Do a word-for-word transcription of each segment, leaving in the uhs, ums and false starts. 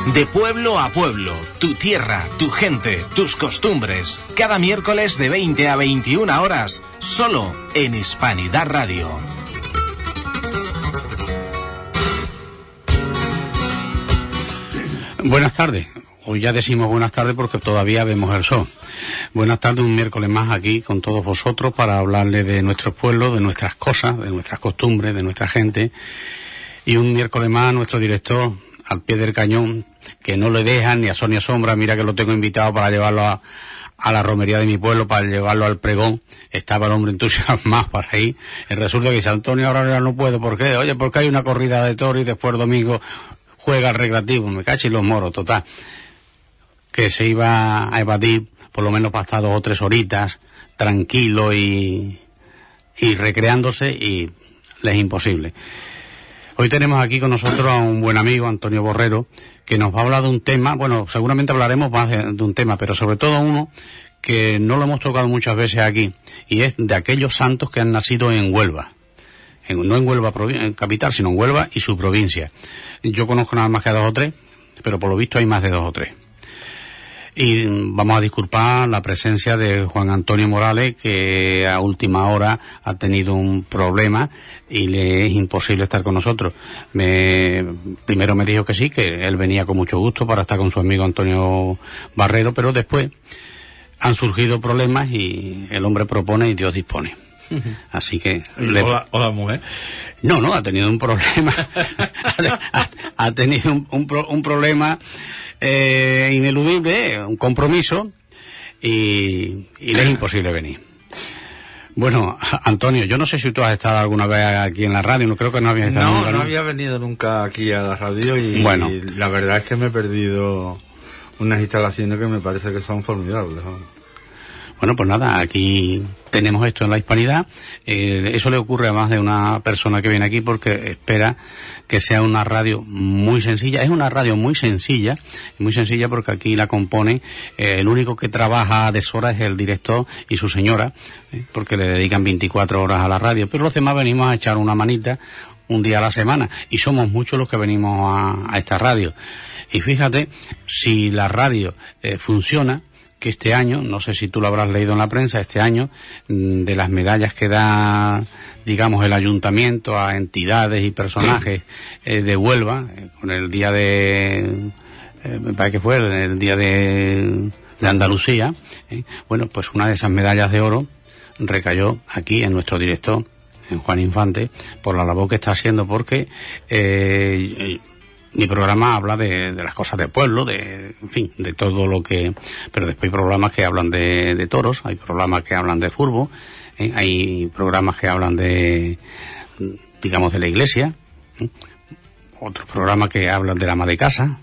De pueblo a pueblo, tu tierra, tu gente, tus costumbres. Cada miércoles de veinte a veintiuna horas, solo en Hispanidad Radio. Buenas tardes. Hoy ya decimos buenas tardes porque todavía vemos el sol. Buenas tardes, un miércoles más aquí con todos vosotros para hablarles de nuestros pueblos, de nuestras cosas, de nuestras costumbres, de nuestra gente. Y un miércoles más nuestro director al pie del cañón, que no le dejan ni a Sonia Sombra. Mira que lo tengo invitado para llevarlo a, a la romería de mi pueblo, para llevarlo al pregón. Estaba el hombre entusiasmado para ir. Y resulta que dice, Antonio, ahora ya no puedo. ¿Por qué? Oye, porque hay una corrida de toros y después domingo juega el recreativo. Me cacho y los moros, total. Que se iba a evadir por lo menos para estar dos o tres horitas, tranquilo y, y recreándose, y le es imposible. Hoy tenemos aquí con nosotros a un buen amigo, Antonio Borrero, que nos va a hablar de un tema. Bueno, seguramente hablaremos más de, de un tema, pero sobre todo uno que no lo hemos tocado muchas veces aquí, y es de aquellos santos que han nacido en Huelva. En, no en Huelva en capital, sino en Huelva y su provincia. Yo conozco nada más que a dos o tres, pero por lo visto hay más de dos o tres. Y vamos a disculpar la presencia de Juan Antonio Morales, que a última hora ha tenido un problema y le es imposible estar con nosotros. Me, primero me dijo que sí, que él venía con mucho gusto para estar con su amigo Antonio Barrero, pero después han surgido problemas y el hombre propone y Dios dispone. Así que... Le... Hola, hola, mujer. No, no, ha tenido un problema. ha, ha tenido un, un, pro, un problema... Eh, ineludible, un compromiso, y, y le es imposible venir. Bueno, Antonio, yo no sé si tú has estado alguna vez aquí en la radio, no creo que no habías estado No, nunca, no ¿no? había venido nunca aquí a la radio y, bueno. y la verdad es que me he perdido unas instalaciones que me parece que son formidables, ¿no? Bueno, pues nada, aquí tenemos esto en la Hispanidad. Eh, eso le ocurre a más de una persona que viene aquí porque espera que sea una radio muy sencilla. Es una radio muy sencilla, muy sencilla porque aquí la compone, eh, el único que trabaja a deshora es el director y su señora, eh, porque le dedican veinticuatro horas a la radio, pero los demás venimos a echar una manita un día a la semana, y somos muchos los que venimos a, a esta radio. Y fíjate, si la radio eh, funciona, que este año, no sé si tú lo habrás leído en la prensa, este año, de las medallas que da, digamos, el ayuntamiento a entidades y personajes eh, de Huelva, eh, con el día de, eh, me parece que fue el día de, de Andalucía, eh, bueno, pues una de esas medallas de oro recayó aquí en nuestro director, en Juan Infante, por la labor que está haciendo, porque eh, mi programa habla de, de las cosas del pueblo, de, en fin, de todo lo que... Pero después hay programas que hablan de, de toros, hay programas que hablan de fútbol, ¿eh? Hay programas que hablan de, digamos, de la iglesia, ¿eh? Otros programas que hablan del ama de casa,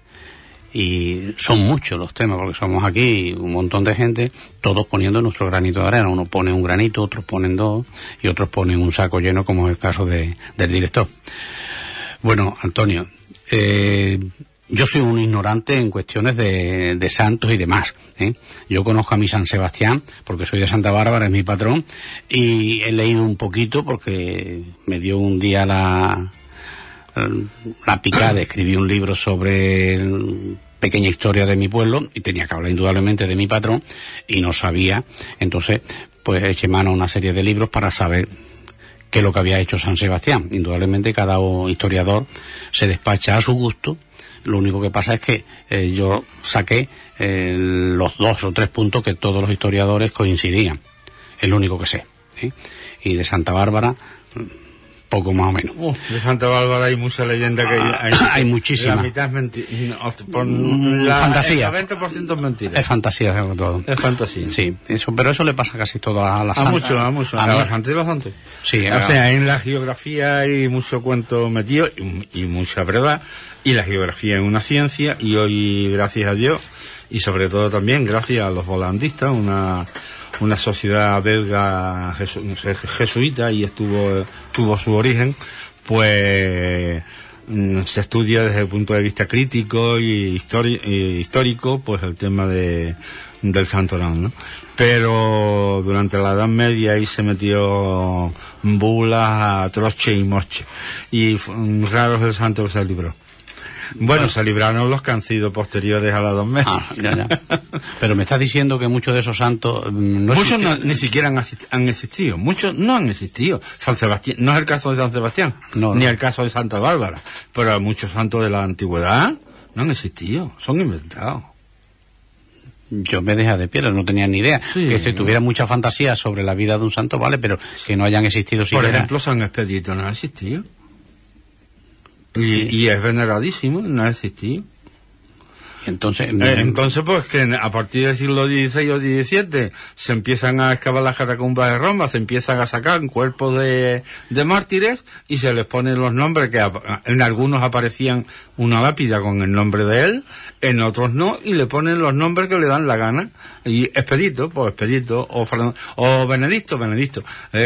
y son muchos los temas, porque somos aquí un montón de gente, todos poniendo nuestro granito de arena. Uno pone un granito, otros ponen dos, y otros ponen un saco lleno, como es el caso de, del director. Bueno, Antonio, Eh, yo soy un ignorante en cuestiones de, de santos y demás, ¿eh? Yo conozco a mi San Sebastián porque soy de Santa Bárbara, es mi patrón, y he leído un poquito porque me dio un día la, la picada, escribí un libro sobre el, pequeña historia de mi pueblo, y tenía que hablar indudablemente de mi patrón y no sabía, entonces pues eché mano a una serie de libros para saber que es lo que había hecho San Sebastián. Indudablemente cada historiador se despacha a su gusto. Lo único que pasa es que eh, yo saqué eh, los dos o tres puntos que todos los historiadores coincidían. Es lo único que sé, ¿eh? Y de Santa Bárbara, poco más o menos. Uh, de Santa Bárbara hay mucha leyenda que ah, hay, hay muchísima. La mitad es mentira. No, mm, la, fantasía. El noventa por ciento es mentira. Es fantasía, sobre todo. Es fantasía. Sí, eso, pero eso le pasa casi todo a la A santa. mucho, a mucho. A, a bastante, bastante. Sí, o a... sea, en la geografía hay mucho cuento metido y, y mucha verdad. Y la geografía es una ciencia, y hoy, gracias a Dios, y sobre todo también gracias a los volandistas, una una sociedad belga jesu, jesuita, y estuvo tuvo su origen, pues se estudia desde el punto de vista crítico y, histori y histórico, pues el tema de del santoral, ¿no? Pero durante la Edad Media ahí se metió bulas a troche y moche, y raro es el santo que se libró. Bueno, se libraron los que han sido posteriores a la dos meses. Ah, ya, ya. Pero me estás diciendo que muchos de esos santos... No muchos no, ni siquiera han, han existido. Muchos no han existido. San Sebastián, no es el caso de San Sebastián, no, ni no. el caso de Santa Bárbara. Pero muchos santos de la antigüedad no han existido. Son inventados. Yo me deja de piedra, no tenía ni idea. Sí. Que si tuviera mucha fantasía sobre la vida de un santo, vale, pero que no hayan existido siquiera. Por ejemplo, San Expedito no ha existido. Y, sí. y es veneradísimo, no ha existido. Entonces, eh, entonces pues que a partir del siglo dieciséis o diecisiete se empiezan a excavar las catacumbas de Roma, se empiezan a sacar cuerpos de, de mártires y se les ponen los nombres que en algunos aparecían una lápida con el nombre de él, en otros no, y le ponen los nombres que le dan la gana. Y Expedito, pues Expedito, o, Fernando, o Benedicto, Benedicto.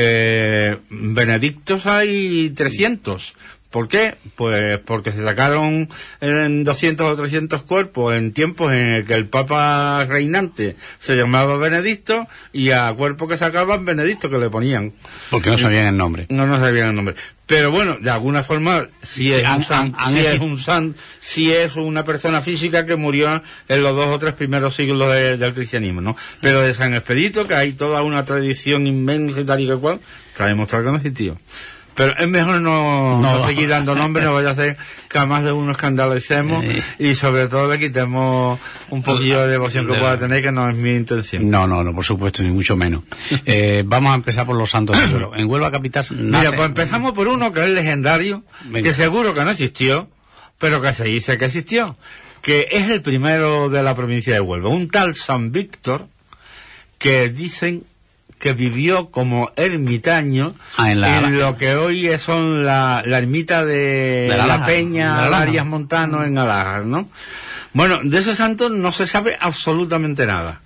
Eh, Benedictos hay trescientos. ¿Por qué? Pues porque se sacaron en doscientos o trescientos cuerpos en tiempos en el que el Papa reinante se llamaba Benedicto y a cuerpo que sacaban Benedicto que le ponían. Porque no sabían el nombre. No, no sabían el nombre. Pero bueno, de alguna forma, si es, un, san, si es un san, si es una persona física que murió en los dos o tres primeros siglos de, del cristianismo, ¿no? Pero de San Expedito, que hay toda una tradición inmensa y tal y que cual, está demostrado que no existió. Pero es mejor no, no. no seguir dando nombres, no vaya a hacer que a más de uno escandalicemos eh. y sobre todo le quitemos un poquillo de devoción que de... pueda tener, que no es mi intención. No, no, no, por supuesto, ni mucho menos. eh, vamos a empezar por los santos de Huelva. En Huelva capital nace... Mira, pues empezamos por uno que es legendario, Venga. que seguro que no existió, pero que se dice que existió, que es el primero de la provincia de Huelva, un tal San Víctor, que dicen que vivió como ermitaño ah, en, la, en lo que hoy son la, la ermita de, de la, la Peña de la Arias Montano en Alájar, ¿no? Bueno, de ese santo no se sabe absolutamente nada.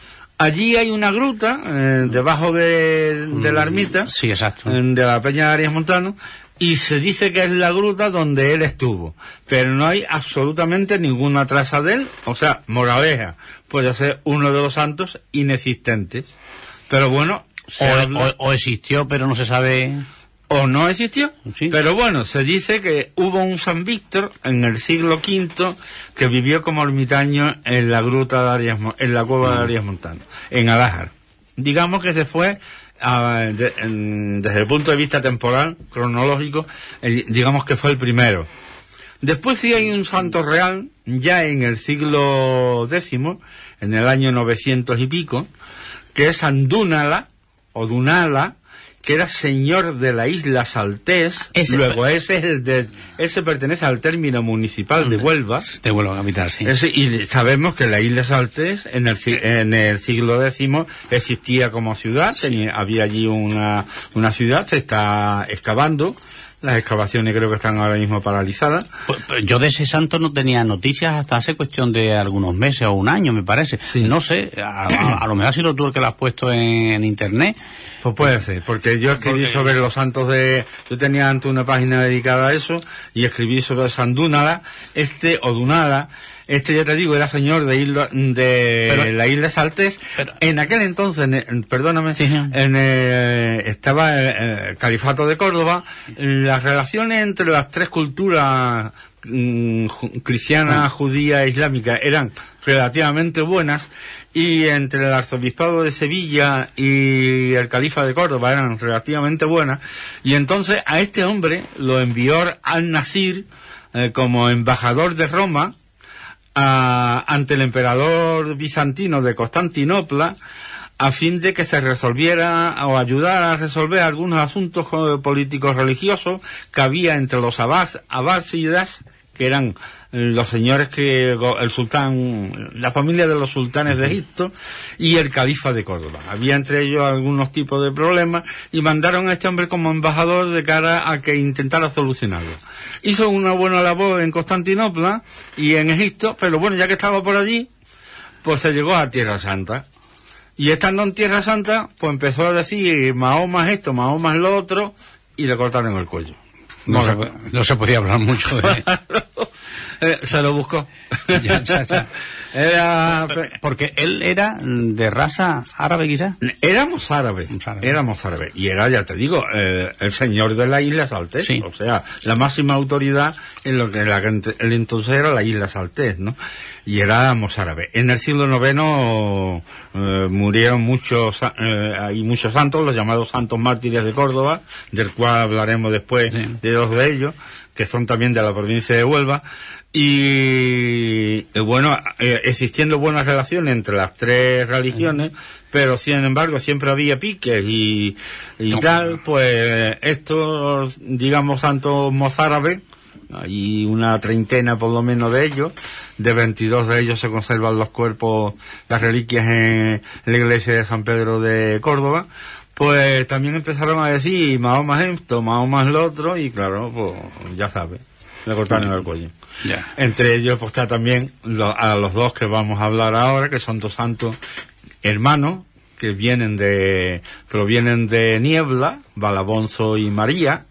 Allí hay una gruta eh, debajo de, de la ermita, sí, exacto, de la Peña de Arias Montano, y se dice que es la gruta donde él estuvo, pero no hay absolutamente ninguna traza de él. O sea, moraleja, puede ser uno de los santos inexistentes. Pero bueno, se o, habla... o, o existió, pero no se sabe... O no existió, sí. Pero bueno, se dice que hubo un San Víctor en el siglo quinto que vivió como ermitaño en la gruta de Arias, en la cueva de Arias Montano, en Alájar. Digamos que se fue, a, de, en, desde el punto de vista temporal, cronológico, el, digamos que fue el primero. Después sí hay un santo real, ya en el siglo décimo, en el año novecientos y pico, que es San Dúnala, o Dunala, que era señor de la isla Saltés. Ese Luego ese es el de, ese pertenece al término municipal de Huelva. De Huelva capital, sí. Ese, y sabemos que la isla Saltés en el, en el siglo décimo existía como ciudad, tenía, había allí una, una ciudad, se está excavando. Las excavaciones creo que están ahora mismo paralizadas. Pues, pues yo de ese santo no tenía noticias hasta hace cuestión de algunos meses o un año, me parece. Sí. No sé, a, a, a lo mejor ha sido tú el que lo has puesto en, en internet. Pues puede ser, porque yo escribí porque... sobre los santos de... Yo tenía antes una página dedicada a eso, y escribí sobre San Dúnala, este, o Dunala. Este, ya te digo, era señor de, isla, de pero, la isla Saltés. Pero, en aquel entonces, en, perdóname, sí, en, eh, estaba el, el califato de Córdoba. Las relaciones entre las tres culturas mm, cristiana, judía e islámica eran relativamente buenas, y entre el arzobispado de Sevilla y el califa de Córdoba eran relativamente buenas, y entonces a este hombre lo envió al-Nasir eh, como embajador de Roma a, ante el emperador bizantino de Constantinopla, a fin de que se resolviera o ayudara a resolver algunos asuntos políticos religiosos que había entre los abásidas, que eran los señores que el sultán, la familia de los sultanes de Egipto, y el califa de Córdoba. Había entre ellos algunos tipos de problemas y mandaron a este hombre como embajador de cara a que intentara solucionarlo. Hizo una buena labor en Constantinopla y en Egipto, pero bueno, ya que estaba por allí, pues se llegó a Tierra Santa. Y estando en Tierra Santa, pues empezó a decir Mahoma es esto, Mahoma es lo otro, y le cortaron el cuello. No, no, se, no se podía hablar mucho de... Eh, se lo buscó. Ya, ya, ya. Era... Porque él era de raza árabe, quizás. Éramos árabes, Árabe. éramos árabes. Y era, ya te digo, eh, el señor de la isla Saltés. Sí. O sea, la máxima autoridad en lo que la, el entonces era la isla Saltés, ¿no? Y éramos árabes. En el siglo noveno eh, murieron muchos, eh, hay muchos santos, los llamados santos mártires de Córdoba, del cual hablaremos después, sí, de dos de ellos, que son también de la provincia de Huelva. Y, eh, bueno, eh, existiendo buenas relaciones entre las tres religiones, pero sin embargo siempre había piques y, y no, tal, pues estos, digamos, santos mozárabes, hay una treintena por lo menos de ellos, de veintidós de ellos se conservan los cuerpos, las reliquias en la iglesia de San Pedro de Córdoba, pues también empezaron a decir Mahoma esto, Mahoma lo otro, y claro, pues ya sabes, le cortaron el cuello. Yeah. Entre ellos pues está también lo, a los dos que vamos a hablar ahora, que son dos santos hermanos que vienen de provienen de Niebla, Valabonso y María,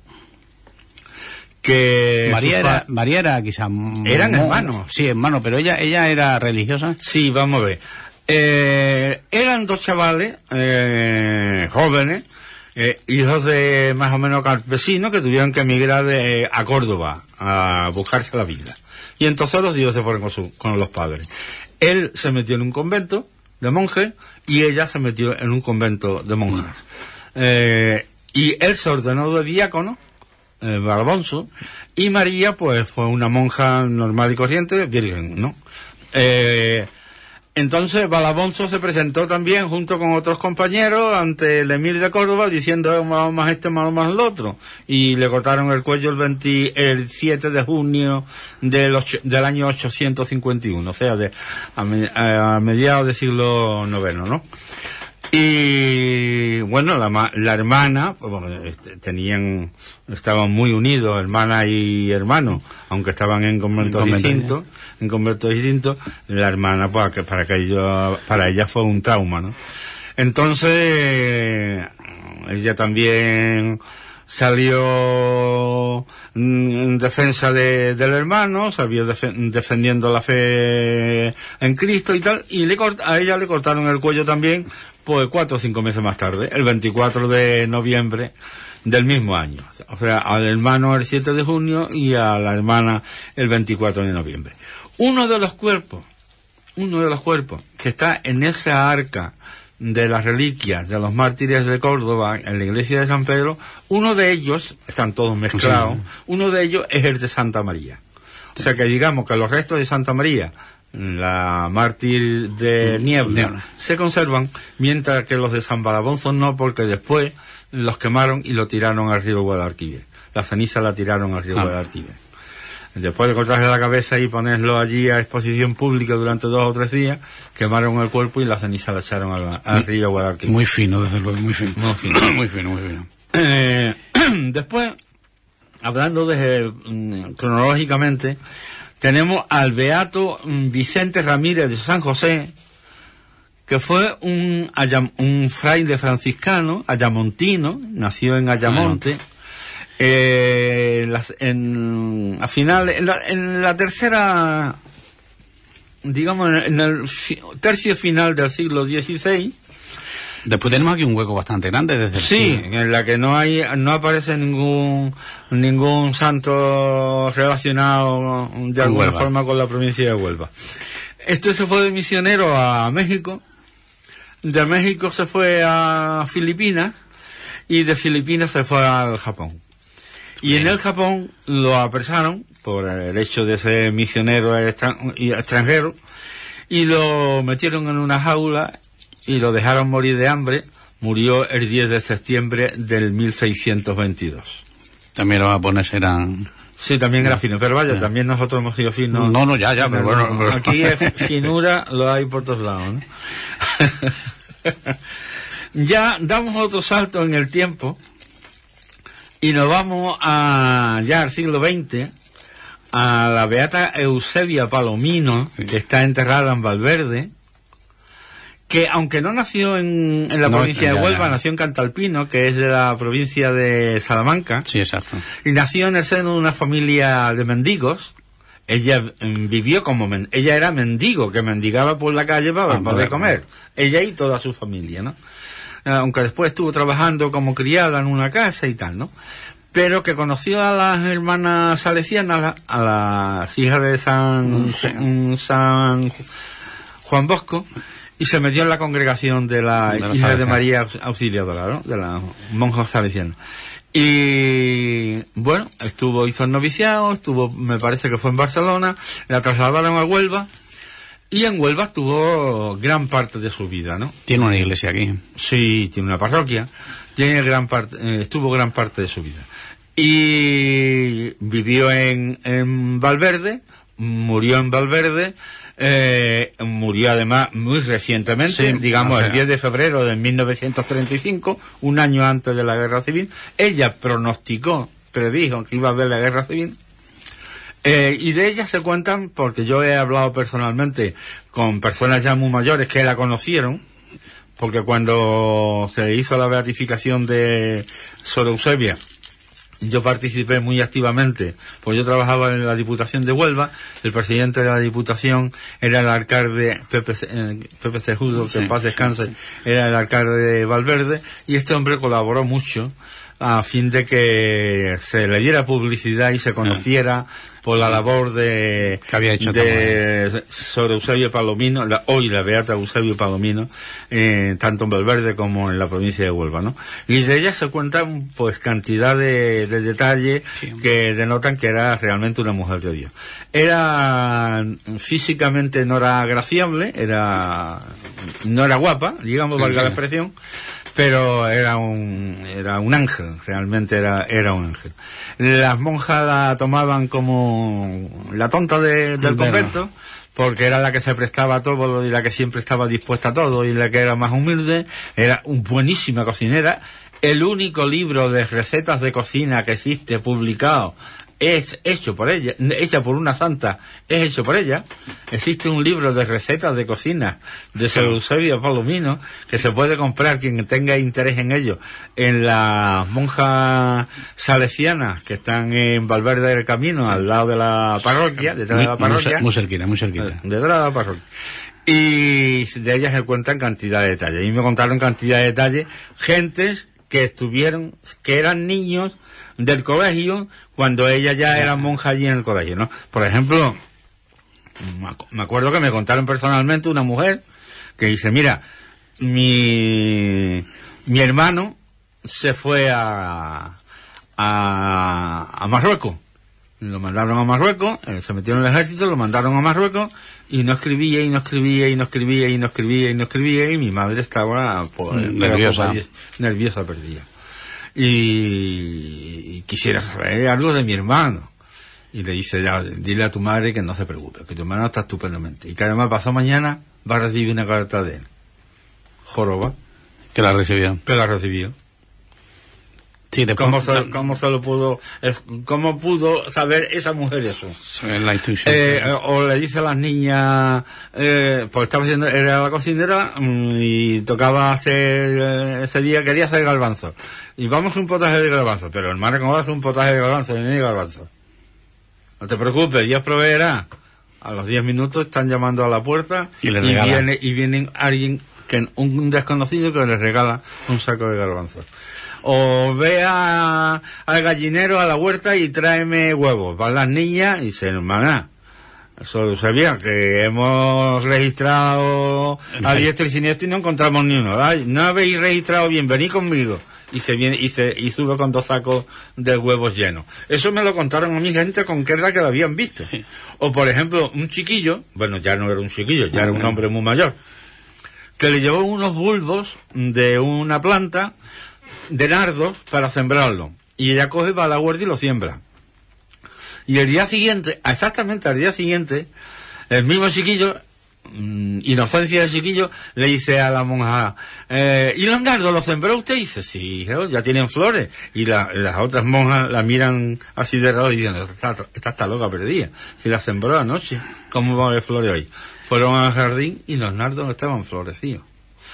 que María era, María era quizás eran no, hermanos. Sí, hermanos, pero ella ella era religiosa. Sí, vamos a ver. Eh, eran dos chavales eh, jóvenes, Eh, hijos de más o menos campesinos que tuvieron que emigrar de, a Córdoba a buscarse la vida. Y entonces los hijos se fueron con, su, con los padres. Él se metió en un convento de monjes y ella se metió en un convento de monjas. Eh, y él se ordenó de diácono, eh, Valabonso, y María pues fue una monja normal y corriente, virgen, ¿no? Eh, Entonces Valabonso se presentó también junto con otros compañeros ante el emir de Córdoba diciendo más más este, más más el otro, y le cortaron el cuello el, veinte, el siete de junio del, ocho, del año ochocientos cincuenta y uno, o sea, de, a, me, a mediados del siglo noveno, ¿no? Y bueno, la, la hermana, pues, bueno, este, tenían, estaban muy unidos, hermana y hermano, aunque estaban en conventos distintos, en conventos distintos, la hermana, pues, que para que ellos, para ella fue un trauma, ¿no? Entonces, ella también salió en defensa de, del hermano, salió def, defendiendo la fe en Cristo y tal, y le cort, a ella le cortaron el cuello también, pues cuatro o cinco meses más tarde, el veinticuatro de noviembre del mismo año. O sea, al hermano el siete de junio y a la hermana el veinticuatro de noviembre. Uno de los cuerpos, uno de los cuerpos que está en esa arca de las reliquias de los mártires de Córdoba, en la iglesia de San Pedro, uno de ellos, están todos mezclados, sí, uno de ellos es el de Santa María. O sea que digamos que los restos de Santa María, la mártir de Niebla, Niebla, se conservan, mientras que los de San Valabonso no, porque después los quemaron y lo tiraron al río Guadalquivir. La ceniza la tiraron al río ah. Guadalquivir. Después de cortarle la cabeza y ponerlo allí a exposición pública durante dos o tres días, quemaron el cuerpo y la ceniza la echaron al, al río Guadalquivir. Muy fino, desde luego, muy fino. Muy fino, muy fino, muy fino. Eh, después, hablando de, mm, cronológicamente, tenemos al beato Vicente Ramírez de San José, que fue un, un fraile franciscano, ayamontino, nació en Ayamonte, eh, las, en, a final, en la, en la tercera, digamos, en el fi, tercio final del siglo dieciséis. Después tenemos aquí un hueco bastante grande desde el sí, siglo. En la que no hay, no aparece ningún ningún santo relacionado de alguna Huelva. forma con la provincia de Huelva. Este se fue de misionero a México, de México se fue a Filipinas y de Filipinas se fue al Japón. Y Bien. en el Japón lo apresaron por el hecho de ser misionero extranjero y lo metieron en una jaula y lo dejaron morir de hambre. Murió el diez de septiembre del mil seiscientos veintidós. También los japoneses eran... Sí, también era fino, pero vaya, ya. también nosotros hemos sido finos. No, no, ya, ya, pero, pero bueno. Pero... Aquí es finura, lo hay por todos lados, ¿no? Ya damos otro salto en el tiempo y nos vamos a ya al siglo veinte, a la beata Eusebia Palomino, sí. que está enterrada en Valverde, que aunque no nació en, en la no, provincia ya, de Huelva, ya. nació en Cantalpino, que es de la provincia de Salamanca. Sí, exacto. Y nació en el seno de una familia de mendigos, ella mm, vivió como, men ella era mendigo, que mendigaba por la calle para ah, poder comer. Ella y toda su familia, ¿no? Aunque después estuvo trabajando como criada en una casa y tal, ¿no? Pero que conoció a las hermanas salesianas, a las hijas de San, sí. San Juan Bosco, y se metió en la congregación de la, de la hija de María Auxiliadora, ¿no? De las monjas salesianas. Y bueno, estuvo, hizo el noviciado, estuvo, me parece que fue en Barcelona, la trasladaron a Huelva, y en Huelva estuvo gran parte de su vida, ¿no? Tiene una iglesia aquí. Sí, tiene una parroquia, tiene gran parte, eh, estuvo gran parte de su vida. Y vivió en, en Valverde, murió en Valverde, eh, murió además muy recientemente, sí, digamos, o sea, el diez de febrero de mil novecientos treinta y cinco, un año antes de la Guerra Civil. Ella pronosticó, predijo que iba a haber la Guerra Civil. Eh, y de ella se cuentan, porque yo he hablado personalmente con personas ya muy mayores que la conocieron, porque cuando se hizo la beatificación de Sor Eusebia, yo participé muy activamente, pues yo trabajaba en la Diputación de Huelva, el presidente de la Diputación era el alcalde Pepe, eh, Pepe Cejudo, que sí, en paz descanse, sí, sí. Era el alcalde de Valverde, y este hombre colaboró mucho a fin de que se le diera publicidad y se conociera por la labor de, que había hecho de Sor Eusebio Palomino, la, hoy la beata Eusebio Palomino, eh, tanto en Valverde como en la provincia de Huelva, ¿no? Y de ella se cuentan pues cantidad de, de detalles, sí, que denotan que era realmente una mujer de Dios. Era físicamente no era agraciable, era no era guapa, digamos, sí, valga sí. la expresión, pero era un era un ángel, realmente era era un ángel. Las monjas la tomaban como la tonta de, del convento, porque era la que se prestaba a todo y la que siempre estaba dispuesta a todo y la que era más humilde. Era una buenísima cocinera. El único libro de recetas de cocina que existe publicado es hecho por ella, hecha por una santa, es hecho por ella. Existe un libro de recetas de cocina de Sor Eusebio Palomino que se puede comprar quien tenga interés en ello en las monjas salesianas que están en Valverde del Camino, al lado de la parroquia, detrás de la parroquia. Muy, muy cerquita, muy cerquita. Detrás de la parroquia. Y de ellas se cuentan cantidad de detalles. Y me contaron cantidad de detalles gentes que estuvieron, que eran niños del colegio cuando ella ya era monja allí en el colegio, ¿no? Por ejemplo, me acuerdo que me contaron personalmente una mujer que dice, mira, mi mi hermano se fue a a, a Marruecos, lo mandaron a Marruecos, eh, se metió en el ejército, lo mandaron a Marruecos y no escribía y no escribía y no escribía y no escribía y no escribía y mi madre estaba pues, nerviosa, pues, nerviosa perdida. Y, y quisiera saber algo de mi hermano. Y le dice, ya, dile a tu madre que no se preocupe, que tu hermano está estupendamente. Y que además pasado mañana va a recibir una carta de él. Joroba. Que la recibió. Que la recibió. Sí, después, ¿Cómo, se, ¿Cómo se lo pudo, cómo pudo saber esa mujer eso? La intuición. Eh, o le dice a las niñas, eh, pues estaba haciendo, era la cocinera y tocaba hacer, eh, ese día quería hacer garbanzos. Y vamos a un potaje de garbanzos, pero hermana, ¿cómo vas a hacer un potaje de garbanzos? No hay garbanzos. No te preocupes, Dios proveerá. A los diez minutos están llamando a la puerta y, le y viene, y viene alguien, que un desconocido que le regala un saco de garbanzos. O ve a, al gallinero a la huerta y tráeme huevos. Van las niñas y dicen, hermana, eso lo sabía, que hemos registrado a diestro y siniestro y no encontramos ni uno. Ay, no habéis registrado bien, venid conmigo. Y se viene y se y sube con dos sacos de huevos llenos. Eso me lo contaron a mi gente con que era que lo habían visto. O por ejemplo, un chiquillo, bueno, ya no era un chiquillo, ya era un hombre muy mayor, que le llevó unos bulbos de una planta de nardos para sembrarlo. Y ella coge, va a la huerta y lo siembra. Y el día siguiente, exactamente al día siguiente, el mismo chiquillo, mmm, inocencia del chiquillo, le dice a la monja, eh, ¿y los nardos los sembró usted? Y dice, sí, ya tienen flores. Y la, las otras monjas la miran así de raro y dicen, esta, esta está loca perdida. Si la sembró anoche, ¿cómo va a haber flores hoy? Fueron al jardín y los nardos no estaban florecidos.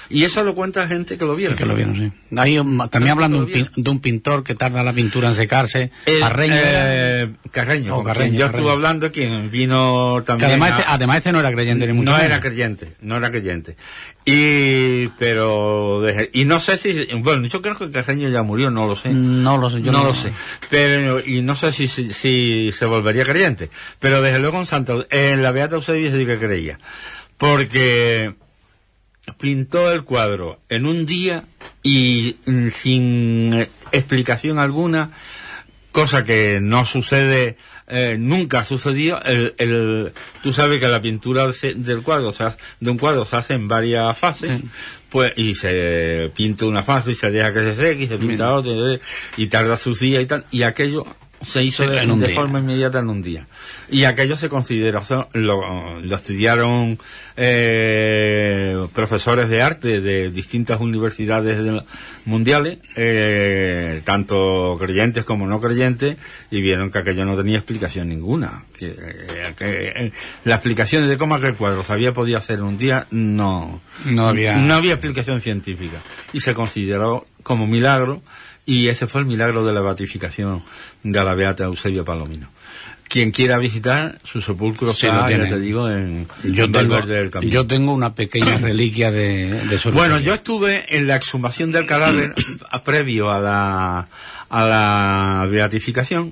Y eso lo cuenta gente que lo vieron. Que lo vieron, sí. Ahí, también hablando de un, de un pintor que tarda la pintura en secarse, el, Carreño. Eh, Carreño, oh, Carreño yo Carreño. estuve hablando, quien vino también. Que además, a, este, además este no era creyente ni mucho No menos. era creyente, no era creyente. Y, pero, y no sé si, bueno, yo creo que Carreño ya murió, no lo sé. No lo sé, yo no, no lo sé. Pero, y no sé si, si, si se volvería creyente. Pero desde luego en Santa, en la Beata Eusebia sí que creía. Porque pintó el cuadro en un día y sin explicación alguna, cosa que no sucede, eh, nunca ha sucedido. El, el, tú sabes que la pintura de, del cuadro, o sea, de un cuadro se hace en varias fases, sí. Pues, y se pinta una fase y se deja que se seque y se pinta Bien. otra y tarda sus días y tal, y aquello se hizo de, de forma inmediata en un día. Y aquello se consideró, lo, lo estudiaron eh, profesores de arte de distintas universidades de, mundiales, eh, tanto creyentes como no creyentes, y vieron que aquello no tenía explicación ninguna. Que, que eh, la explicación de cómo aquel cuadro se había podido hacer en un día, no, no había, no había explicación científica. Y se consideró como milagro. Y ese fue el milagro de la beatificación de la Beata Eusebia Palomino. Quien quiera visitar su sepulcro, sí, está, ya te digo, en yo tengo, del Camino. Yo tengo una pequeña reliquia de, de su Bueno, reliquia. Yo estuve en la exhumación del cadáver previo a la, a la beatificación,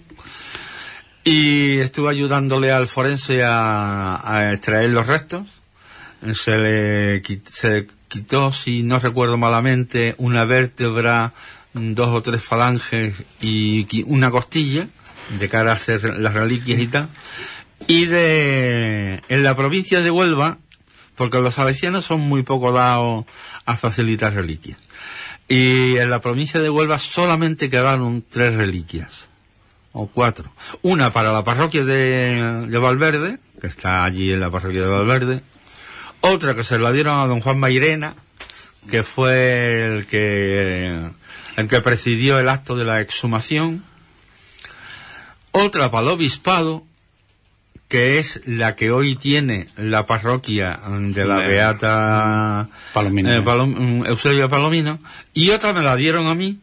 y estuve ayudándole al forense a, a extraer los restos. Se le se quitó, si no recuerdo malamente, una vértebra, dos o tres falanges y una costilla de cara a hacer las reliquias y tal. Y de en la provincia de Huelva, porque los salesianos son muy poco dados a facilitar reliquias, y en la provincia de Huelva solamente quedaron tres reliquias o cuatro. Una para la parroquia de, de Valverde, que está allí en la parroquia de Valverde. Otra que se la dieron a don Juan Mairena, que fue el que el que presidió el acto de la exhumación. Otra para el obispado, que es la que hoy tiene la parroquia de la de, Beata Palomino, eh, Palom, Eusebia Palomino. Y otra me la dieron a mí,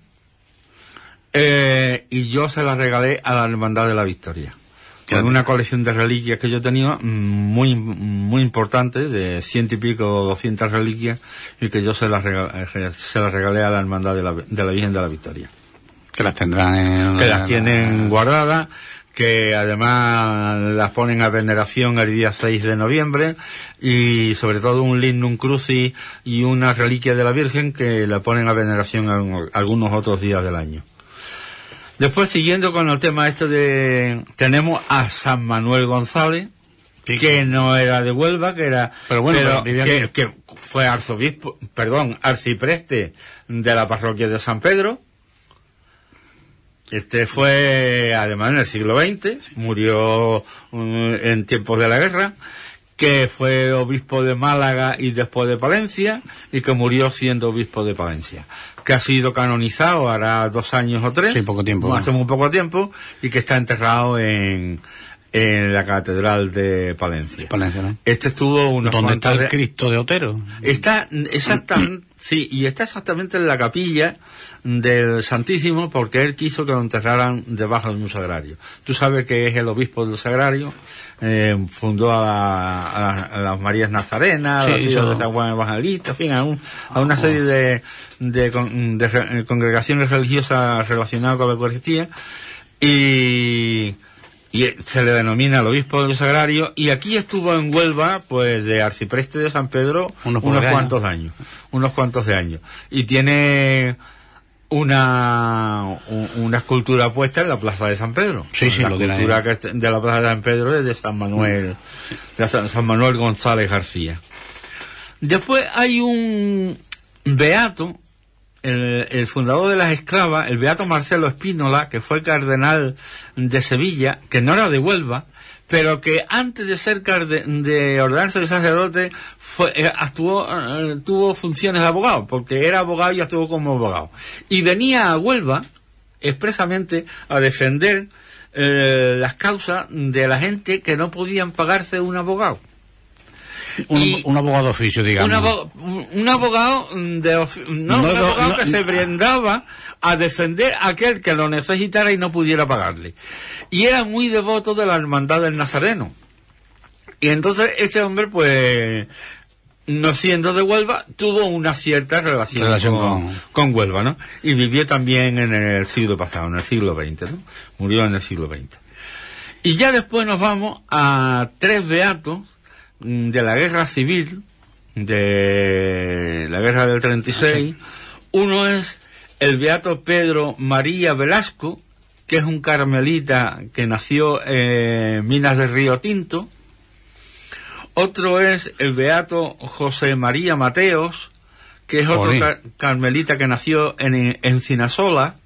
eh, y yo se la regalé a la Hermandad de la Victoria. Con una colección de reliquias que yo tenía muy muy importante, de ciento y pico o doscientas reliquias, y que yo se las regalé, se las regalé a la Hermandad de la, de la Virgen de la Victoria. Que las tendrán en... Que las tienen guardadas, que además las ponen a veneración el día seis de noviembre, y sobre todo un lignum crucis y una reliquia de la Virgen que la ponen a veneración en algunos otros días del año. Después, siguiendo con el tema este de... Tenemos a San Manuel González, sí, que no era de Huelva, que era... Pero bueno, pero pero que, que fue arzobispo, perdón, arcipreste de la parroquia de San Pedro. Este fue, además, en el siglo veinte, murió um, en tiempos de la guerra, que fue obispo de Málaga y después de Palencia, y que murió siendo obispo de Palencia, que ha sido canonizado hará dos años o tres, sí, poco tiempo, hace muy poco tiempo, y que está enterrado en, en la catedral de Palencia. Palencia, ¿no? Este estuvo unos ¿Dónde está el de... Cristo de Otero? Está exactamente, sí, y está exactamente en la capilla del Santísimo, porque él quiso que lo enterraran debajo de un sagrario. Tú sabes que es el obispo del sagrario, eh, fundó a, la, a, las, a las Marías Nazarenas, sí, a los hijos de San Juan Evangelista, en fin, a, un, a una serie de, de, de, de congregaciones religiosas relacionadas con la Eucaristía, y, y se le denomina el obispo del sagrario, y aquí estuvo en Huelva, pues, de arcipreste de San Pedro unos, unos cuantos años. años, unos cuantos de años, y tiene una una escultura puesta en la plaza de San Pedro. Sí, sí, la lo escultura que de la plaza de San Pedro es de San Manuel, de San, San Manuel González García. Después hay un beato, el, el fundador de las esclavas, el beato Marcelo Espínola, que fue cardenal de Sevilla, que no era de Huelva, pero que antes de ser carden, de ordenarse de sacerdote fue, eh, actuó, eh, tuvo funciones de abogado, porque era abogado y actuó como abogado, y venía a Huelva expresamente a defender eh, las causas de la gente que no podían pagarse un abogado. Un, y un abogado de oficio, digamos. Un, abo un abogado, de ofi no, no, un abogado no, que no, se brindaba a defender a aquel que lo necesitara y no pudiera pagarle. Y era muy devoto de la hermandad del Nazareno. Y entonces este hombre, pues, no siendo de Huelva, tuvo una cierta relación, relación con, con... con Huelva, ¿no? Y vivió también en el siglo pasado, en el siglo veinte, ¿no? Murió en el siglo veinte. Y ya después nos vamos a tres beatos de la guerra civil, de la guerra del treinta y seis. Uno es el beato Pedro María Velasco, que es un carmelita que nació en Minas del Río Tinto. Otro es el beato José María Mateos, que es otro car carmelita que nació en Encinasola.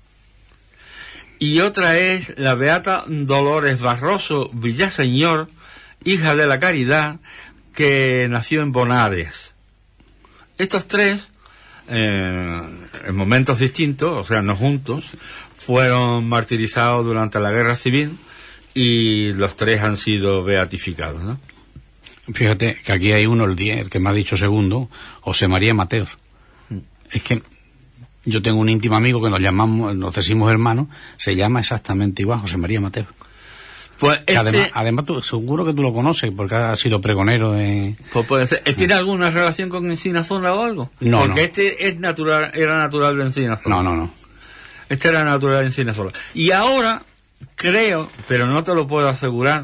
Y otra es la beata Dolores Barroso Villaseñor, hija de la Caridad, que nació en Bonades. Estos tres, eh, en momentos distintos, o sea, no juntos, fueron martirizados durante la Guerra Civil y los tres han sido beatificados, ¿no? Fíjate que aquí hay uno, el, día, el que me ha dicho segundo, José María Mateos. Mm. Es que yo tengo un íntimo amigo que nos llamamos, nos decimos hermanos, se llama exactamente igual, José María Mateos. Pues este... Además, además tú, seguro que tú lo conoces, porque ha sido pregonero de... Pues puede ser. ¿Tiene alguna relación con Encinazola o algo? No, porque no. este es natural, era natural de Encinazola. No, no, no. Este era natural de Encinazola. Y ahora, creo, pero no te lo puedo asegurar,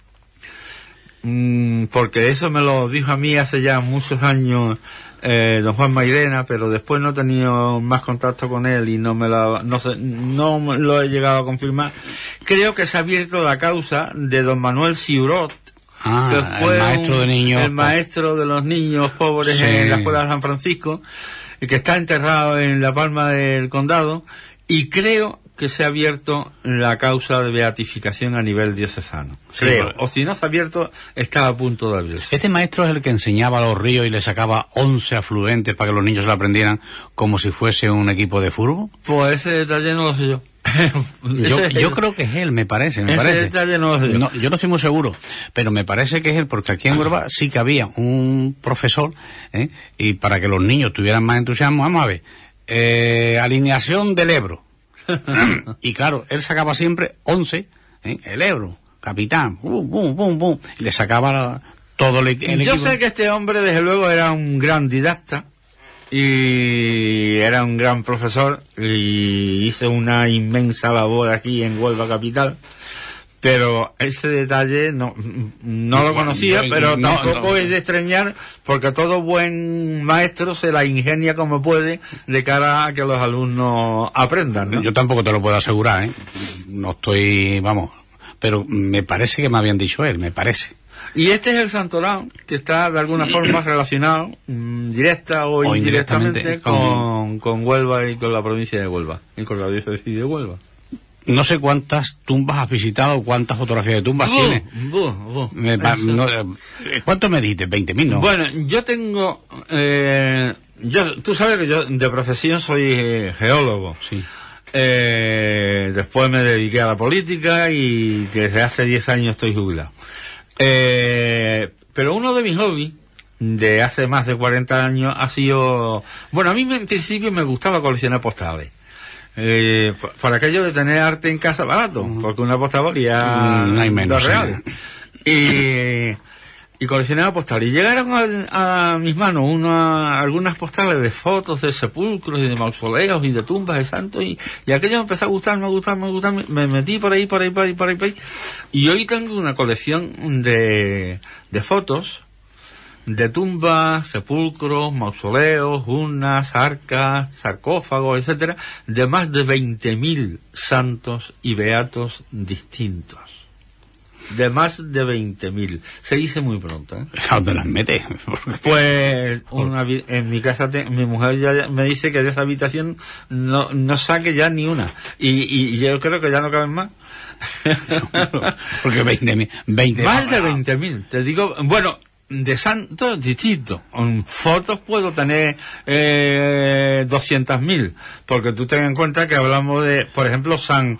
mmm, porque eso me lo dijo a mí hace ya muchos años eh, don Juan Mairena, pero después no he tenido más contacto con él y no me lo, no sé, no me lo he llegado a confirmar. Creo que se ha abierto la causa de don Manuel Ciurot, ah, que fue el maestro un, de niños, el maestro de los niños pobres, sí, en la escuela de San Francisco, y que está enterrado en La Palma del Condado, y creo que se ha abierto la causa de beatificación a nivel diocesano. Sí, creo. Pero... o si no se ha abierto, está a punto de abrirse. Este maestro es el que enseñaba a los ríos y le sacaba once afluentes para que los niños lo aprendieran como si fuese un equipo de fútbol. Pues ese detalle no lo sé yo. yo, ese, yo creo que es él, me parece, me ese parece. Detalle no lo sé yo. No, yo no estoy muy seguro, pero me parece que es él, porque aquí en Huelva sí que había un profesor, ¿eh? Y para que los niños tuvieran más entusiasmo, vamos a ver, eh, alineación del Ebro. Y claro, él sacaba siempre once, ¿eh? El Ebro, capitán, bum, bum, bum, bum, y le sacaba la, todo el, el equipo. Yo sé que este hombre, desde luego, era un gran didacta y era un gran profesor y hizo una inmensa labor aquí en Huelva capital, pero ese detalle no, no lo conocía, pero no, tampoco no, es de extrañar, porque todo buen maestro se la ingenia como puede de cara a que los alumnos aprendan, ¿no? Yo tampoco te lo puedo asegurar, ¿eh? No estoy, vamos, pero me parece que me habían dicho él, me parece. Y este es el santoral que está de alguna forma relacionado, mmm, directa o, o indirectamente, indirectamente con, con Huelva y con la provincia de Huelva, y con la diócesis de Huelva. No sé cuántas tumbas has visitado, cuántas fotografías de tumbas buh, tienes. Buh, buh, me, no, ¿Cuánto me diste? ¿veinte mil, no? Bueno, yo tengo... Eh, yo, tú sabes que yo de profesión soy eh, geólogo. Sí. Eh, después me dediqué a la política y desde hace diez años estoy jubilado. Eh, pero uno de mis hobbies de hace más de cuarenta años ha sido... Bueno, a mí en principio me gustaba coleccionar postales. Eh, para aquello de tener arte en casa barato, uh-huh. Porque una postal valía mm, no hay menos, dos reales. Sí. Y, y coleccionaba postales. Y llegaron a, a mis manos una, algunas postales de fotos de sepulcros y de mausoleos y de tumbas de santos, y, y aquello me empezó a gustar, me gustar, me gustar, me metí por ahí, por ahí, por ahí, por ahí, por ahí. Y hoy tengo una colección de, de fotos de tumbas, sepulcros, mausoleos, urnas, arcas, sarcófagos, etcétera, de más de veinte mil santos y beatos distintos. De más de veinte mil. Se dice muy pronto, ¿eh? ¿A dónde las metes? Pues una, en mi casa, te, mi mujer ya me dice que de esa habitación no, no saque ya ni una. Y, y yo creo que ya no caben más. Porque veinte mil. veinte, más de veinte mil. Te digo, bueno... de santos distintos. En fotos puedo tener eh, doscientas mil, porque tú ten en cuenta que hablamos de, por ejemplo, San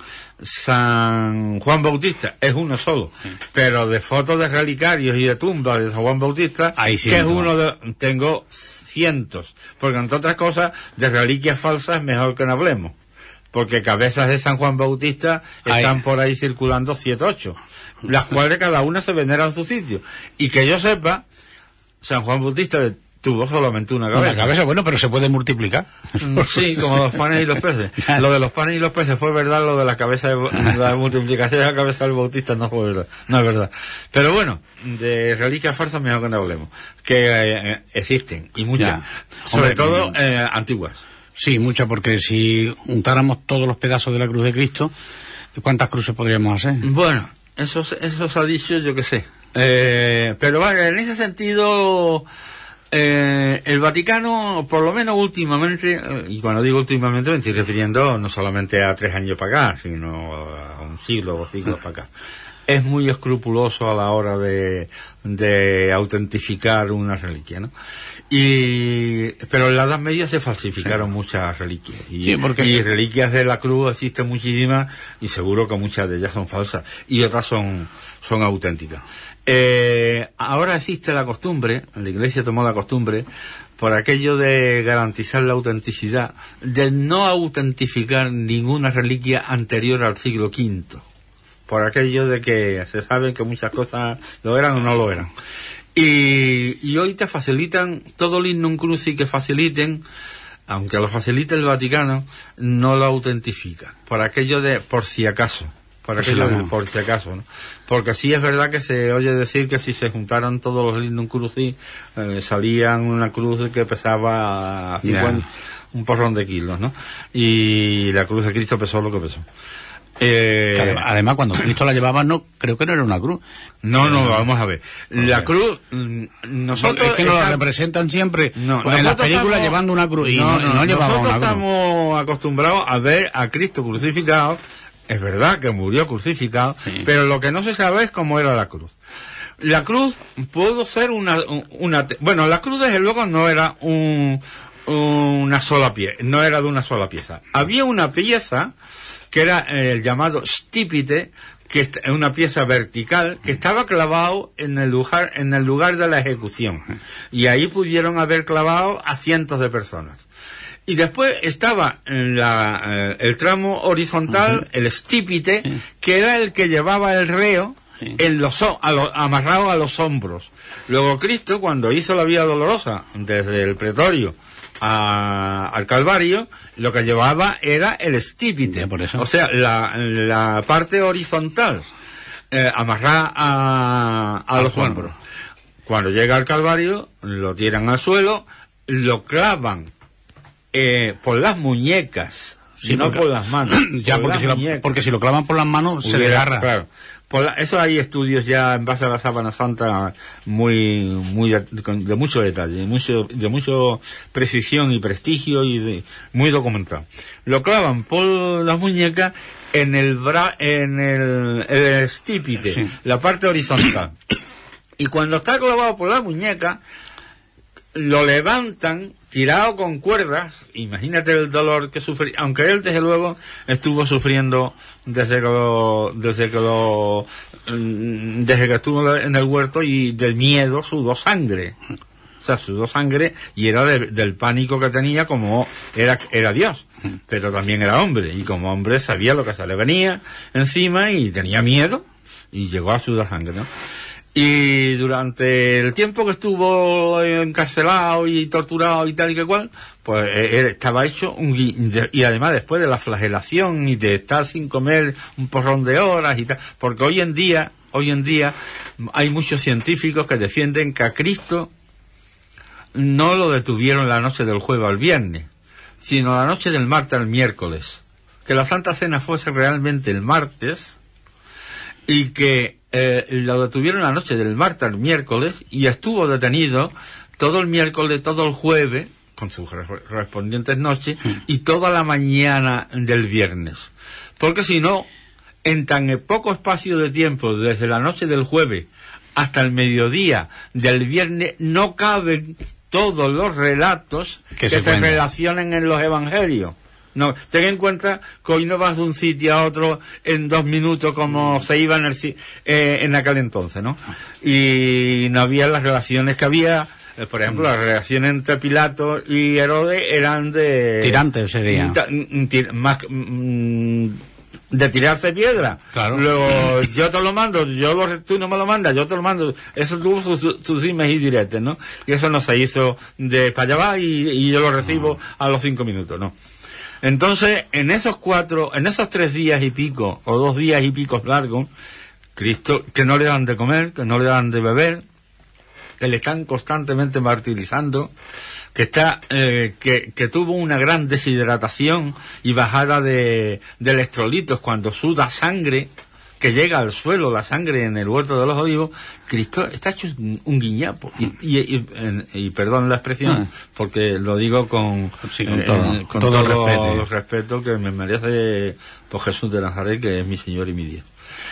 San Juan Bautista, es uno solo, sí. Pero de fotos de relicarios y de tumbas de San Juan Bautista, ahí que es uno de, tengo cientos, porque entre otras cosas, de reliquias falsas mejor que no hablemos, porque cabezas de San Juan Bautista están ahí por ahí circulando siete, ocho, las cuales cada una se venera en su sitio, y que yo sepa, San Juan Bautista tuvo solamente una cabeza. Una cabeza, bueno, pero se puede multiplicar. Sí, como los panes y los peces. Lo de los panes y los peces fue verdad, lo de la cabeza, de, la multiplicación de la cabeza del Bautista no fue verdad, no es verdad. Pero bueno, de reliquias falsas mejor que no hablemos, que eh, existen, y muchas, ya. Sobre Hombre, todo eh, antiguas. Sí, muchas, porque si juntáramos todos los pedazos de la cruz de Cristo, ¿cuántas cruces podríamos hacer? Bueno, eso, eso se ha dicho, yo qué sé. Eh, pero vale, en ese sentido... Eh, el Vaticano, por lo menos últimamente, eh, y cuando digo últimamente me estoy refiriendo no solamente a tres años para acá, sino a un siglo o siglos para acá, es muy escrupuloso a la hora de, de autentificar una reliquia, ¿no? Y, pero en la Edad Media se falsificaron sí. muchas reliquias, y, sí, porque... y reliquias de la cruz existen muchísimas, y seguro que muchas de ellas son falsas, y otras son, son auténticas. Eh, ahora existe la costumbre, la Iglesia tomó la costumbre, por aquello de garantizar la autenticidad, de no autentificar ninguna reliquia anterior al siglo quinto, por aquello de que se sabe que muchas cosas lo eran o no lo eran. Y, y hoy te facilitan todo el Lignum Crucis que faciliten, aunque lo facilite el Vaticano, no lo autentifica, por aquello de por si acaso. Por aquello de, por si acaso, ¿no? Porque sí es verdad que se oye decir que si se juntaran todos los Lignum Crucis, eh, salían una cruz que pesaba cincuenta, yeah. un porrón de kilos, ¿no? Y la cruz de Cristo pesó lo que pesó. Eh, además, además, cuando Cristo la llevaba, no, creo que no era una cruz. No, no, vamos a ver. La okay. cruz, nosotros... Es que nos la representan siempre no, en las películas estamos, llevando una cruz, y no, no, no llevaba una cruz. Nosotros estamos acostumbrados a ver a Cristo crucificado. Es verdad que murió crucificado, sí. Pero lo que no se sabe es cómo era la cruz. La cruz pudo ser una... una bueno, la cruz desde luego no era un, una sola pieza, no era de una sola pieza. Había una pieza que era el llamado stípite, que es una pieza vertical, que estaba clavado en el lugar, en el lugar de la ejecución. Y ahí pudieron haber clavado a cientos de personas. Y después estaba en la, eh, el tramo horizontal, uh-huh. el stípite, sí. que era el que llevaba el reo sí. en los, a lo, amarrado a los hombros. Luego Cristo, cuando hizo la vía dolorosa desde el pretorio a, al Calvario, lo que llevaba era el stípite, sí, por eso. O sea, la, la parte horizontal, eh, amarrada a, a los hombros. Hombro. Cuando llega al Calvario, lo tiran al suelo, lo clavan Eh, por las muñecas, sí, no por las manos. Ya, por porque, si lo, porque si lo clavan por las manos se desgarra. Claro. Por la, eso hay estudios ya en base a la sábana santa muy, muy de, de mucho detalle, de mucho, de mucho precisión y prestigio y de, muy documentado. Lo clavan por las muñecas en el bra, en el, el estípite, sí. la parte horizontal. Y cuando está clavado por la muñeca, lo levantan tirado con cuerdas. Imagínate el dolor que sufrió, aunque él desde luego estuvo sufriendo desde que lo, desde que lo, desde que estuvo en el huerto, y del miedo sudó sangre, o sea, sudó sangre, y era de, del pánico que tenía, como era, era Dios, pero también era hombre, y como hombre sabía lo que se le venía encima y tenía miedo, y llegó a sudar sangre, ¿no? Y durante el tiempo que estuvo encarcelado y torturado y tal y que cual, pues él estaba hecho un, y además después de la flagelación y de estar sin comer un porrón de horas y tal, porque hoy en día, hoy en día hay muchos científicos que defienden que a Cristo no lo detuvieron la noche del jueves al viernes, sino la noche del martes al miércoles, que la Santa Cena fuese realmente el martes, y que Eh, lo detuvieron la noche del martes al miércoles, y estuvo detenido todo el miércoles, todo el jueves, con sus correspondientes noches, y toda la mañana del viernes. Porque si no, en tan poco espacio de tiempo, desde la noche del jueves hasta el mediodía del viernes no caben todos los relatos que, que se, se relacionen en los evangelios. No, ten en cuenta que hoy no vas de un sitio a otro en dos minutos como se iba en, el, eh, en aquel entonces, ¿no? Y no había las relaciones que había, eh, por ejemplo, mm. las relaciones entre Pilato y Herodes eran de... tirantes sería. Tir, más... Mm, de tirarse piedra. Claro. Luego, yo te lo mando, yo lo, tú no me lo mandas, yo te lo mando. Eso tuvo sus su, su dimes y diretes, ¿no? Y eso no se hizo de para allá va y, y yo lo recibo no. a los cinco minutos, ¿no? Entonces, en esos cuatro, en esos tres días y pico, o dos días y pico largos, Cristo, que no le dan de comer, que no le dan de beber, que le están constantemente martirizando, que está eh, que, que tuvo una gran deshidratación y bajada de, de electrolitos cuando suda sangre, que llega al suelo la sangre en el huerto de los olivos. Cristo está hecho un guiñapo y, y, y, y, y perdón la expresión, porque lo digo con, sí, con, todo, eh, con todo, todo, el respeto. el respeto que me merece por Jesús de Nazaret, que es mi Señor y mi Dios.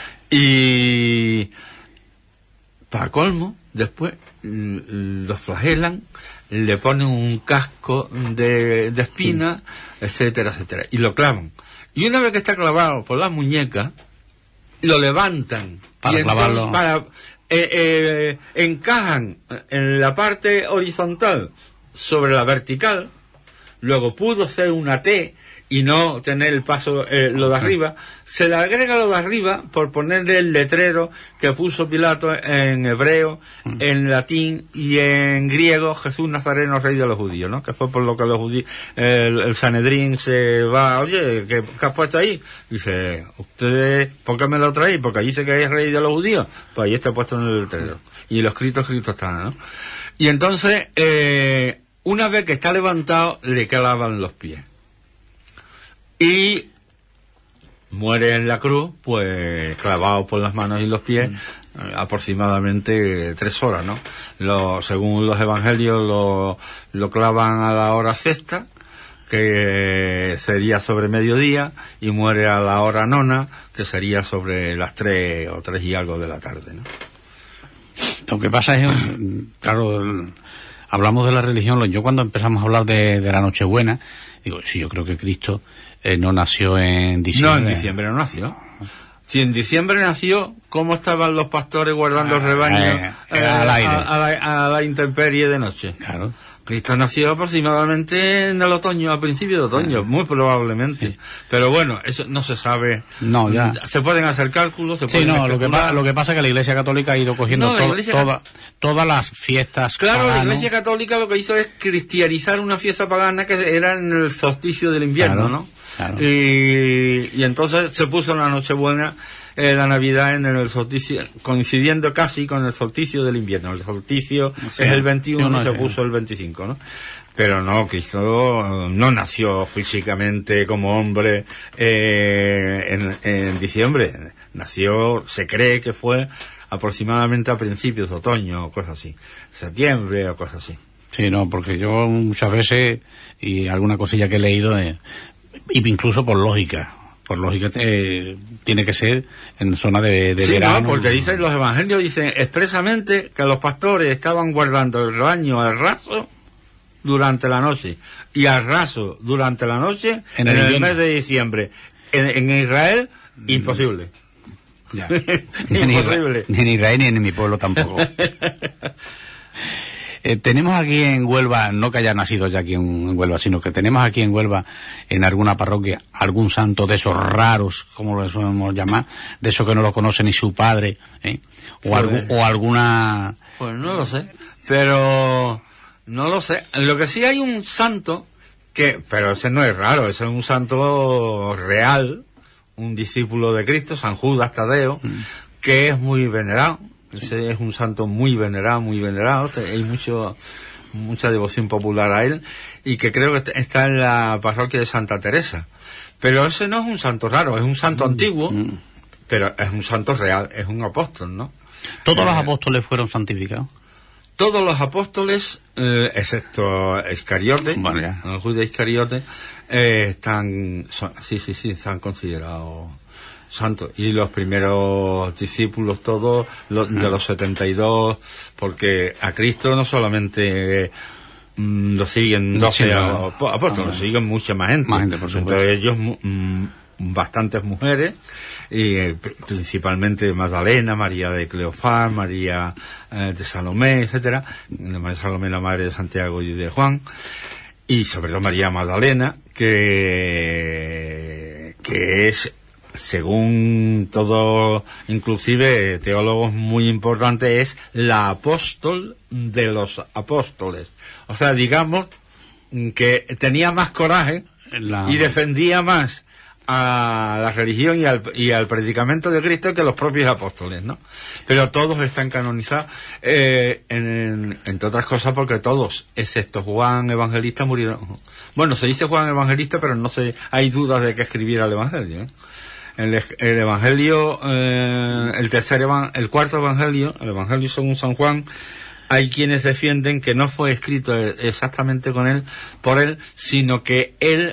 Y para colmo, después los flagelan, le ponen un casco de, de espina, sí. etcétera, etcétera, y lo clavan. Y una vez que está clavado por las muñecas, lo levantan para y clavarlo. Para, eh, eh, encajan en la parte horizontal sobre la vertical. Luego pudo ser una T y no tener el paso, eh, lo de arriba. Se le agrega lo de arriba por ponerle el letrero que puso Pilato en hebreo, mm. en latín y en griego: Jesús Nazareno, rey de los judíos, ¿no? Que fue por lo que los judíos, el, el Sanedrín se va, oye, ¿qué, qué has puesto ahí? Dice, ustedes, ¿por qué me lo traéis? Porque allí dice que es rey de los judíos. Pues ahí está puesto en el letrero. Y los escritos, escritos están, ¿no? Y entonces, eh, una vez que está levantado, le clavan los pies. Y muere en la cruz, pues clavado por las manos y los pies, mm. aproximadamente tres horas, ¿no? Lo, según los evangelios lo, lo clavan a la hora sexta, que sería sobre mediodía, y muere a la hora nona, que sería sobre las tres o tres y algo de la tarde, ¿no? Lo que pasa es, claro, el, hablamos de la religión, yo cuando empezamos a hablar de, de la Nochebuena, digo, sí, yo creo que Cristo eh, no nació en diciembre. No, en diciembre no nació. Si en diciembre nació, ¿cómo estaban los pastores guardando el rebaño eh, eh, al aire? A, a, la, a la intemperie de noche? Claro. Cristo nació aproximadamente en el otoño, a principio de otoño, muy probablemente. Sí. Pero bueno, eso no se sabe. No, ya. Se pueden hacer cálculos, se sí, pueden no, lo que, pasa, lo que pasa es que la Iglesia Católica ha ido cogiendo no, to iglesia... toda, todas las fiestas. Claro, paganos. La Iglesia Católica lo que hizo es cristianizar una fiesta pagana que era en el solsticio del invierno, claro, ¿no? Claro. Y, y entonces se puso la Nochebuena, eh, la Navidad en el solsticio, coincidiendo casi con el solsticio del invierno. El solsticio sí, es el veintiuno, sí, no, se sí. puso el veinticinco, ¿no? Pero no, Cristo no nació físicamente como hombre eh, en, en diciembre. Nació, se cree que fue aproximadamente a principios de otoño o cosas así, septiembre o cosas así. Sí, no, porque yo muchas veces, y alguna cosilla que he leído, eh, incluso por lógica, por lógica eh, tiene que ser en zona de, de sí, verano. No, porque dicen, los evangelios dicen expresamente que los pastores estaban guardando el rebaño al raso durante la noche, y al raso durante la noche en el, en el mes de diciembre. En, en Israel, mm. imposible. Ya. Ni, en Israel, ni en Israel ni en mi pueblo tampoco. Eh, tenemos aquí en Huelva, no que haya nacido ya aquí en, en Huelva, sino que tenemos aquí en Huelva, en alguna parroquia, algún santo de esos raros, como lo solemos llamar, de esos que no lo conoce ni su padre, ¿eh? o, pues, algo, o alguna... Pues no lo sé, pero no lo sé. Lo que sí hay un santo, que pero ese no es raro, ese es un santo real, un discípulo de Cristo, San Judas Tadeo, mm. que es muy venerado. Ese es un santo muy venerado, muy venerado. Hay mucho, mucha devoción popular a él, y que creo que está en la parroquia de Santa Teresa. Pero ese no es un santo raro, es un santo mm. antiguo, mm. pero es un santo real, es un apóstol, ¿no? ¿Todos eh, los apóstoles fueron santificados? Todos los apóstoles, eh, excepto Iscariote, bueno, ya. el Judas Iscariote, eh, están, son, sí, sí, sí, están considerados santos. Y los primeros discípulos todos, los, de los setenta y dos, porque a Cristo no solamente mm, lo siguen doce sí, no, apóstoles, no, no. lo siguen mucha más gente. Más gente, por supuesto. Entre ellos mm, bastantes mujeres, y eh, principalmente Magdalena, María de Cleofás, María eh, de Salomé, etcétera, María Salomé, la madre de Santiago y de Juan, y sobre todo María Magdalena, que que es, según todo, inclusive teólogos muy importantes, es la apóstol de los apóstoles. O sea, digamos que tenía más coraje la... y defendía más a la religión y al, y al predicamento de Cristo que los propios apóstoles, ¿no? Pero todos están canonizados, eh, en, entre otras cosas porque todos, excepto Juan Evangelista, murieron. Bueno, se dice Juan Evangelista, pero no se, hay dudas de que escribiera el Evangelio, ¿eh? El, el Evangelio, eh, el tercer evan, el cuarto Evangelio, el Evangelio según San Juan, hay quienes defienden que no fue escrito exactamente con él, por él, sino que él,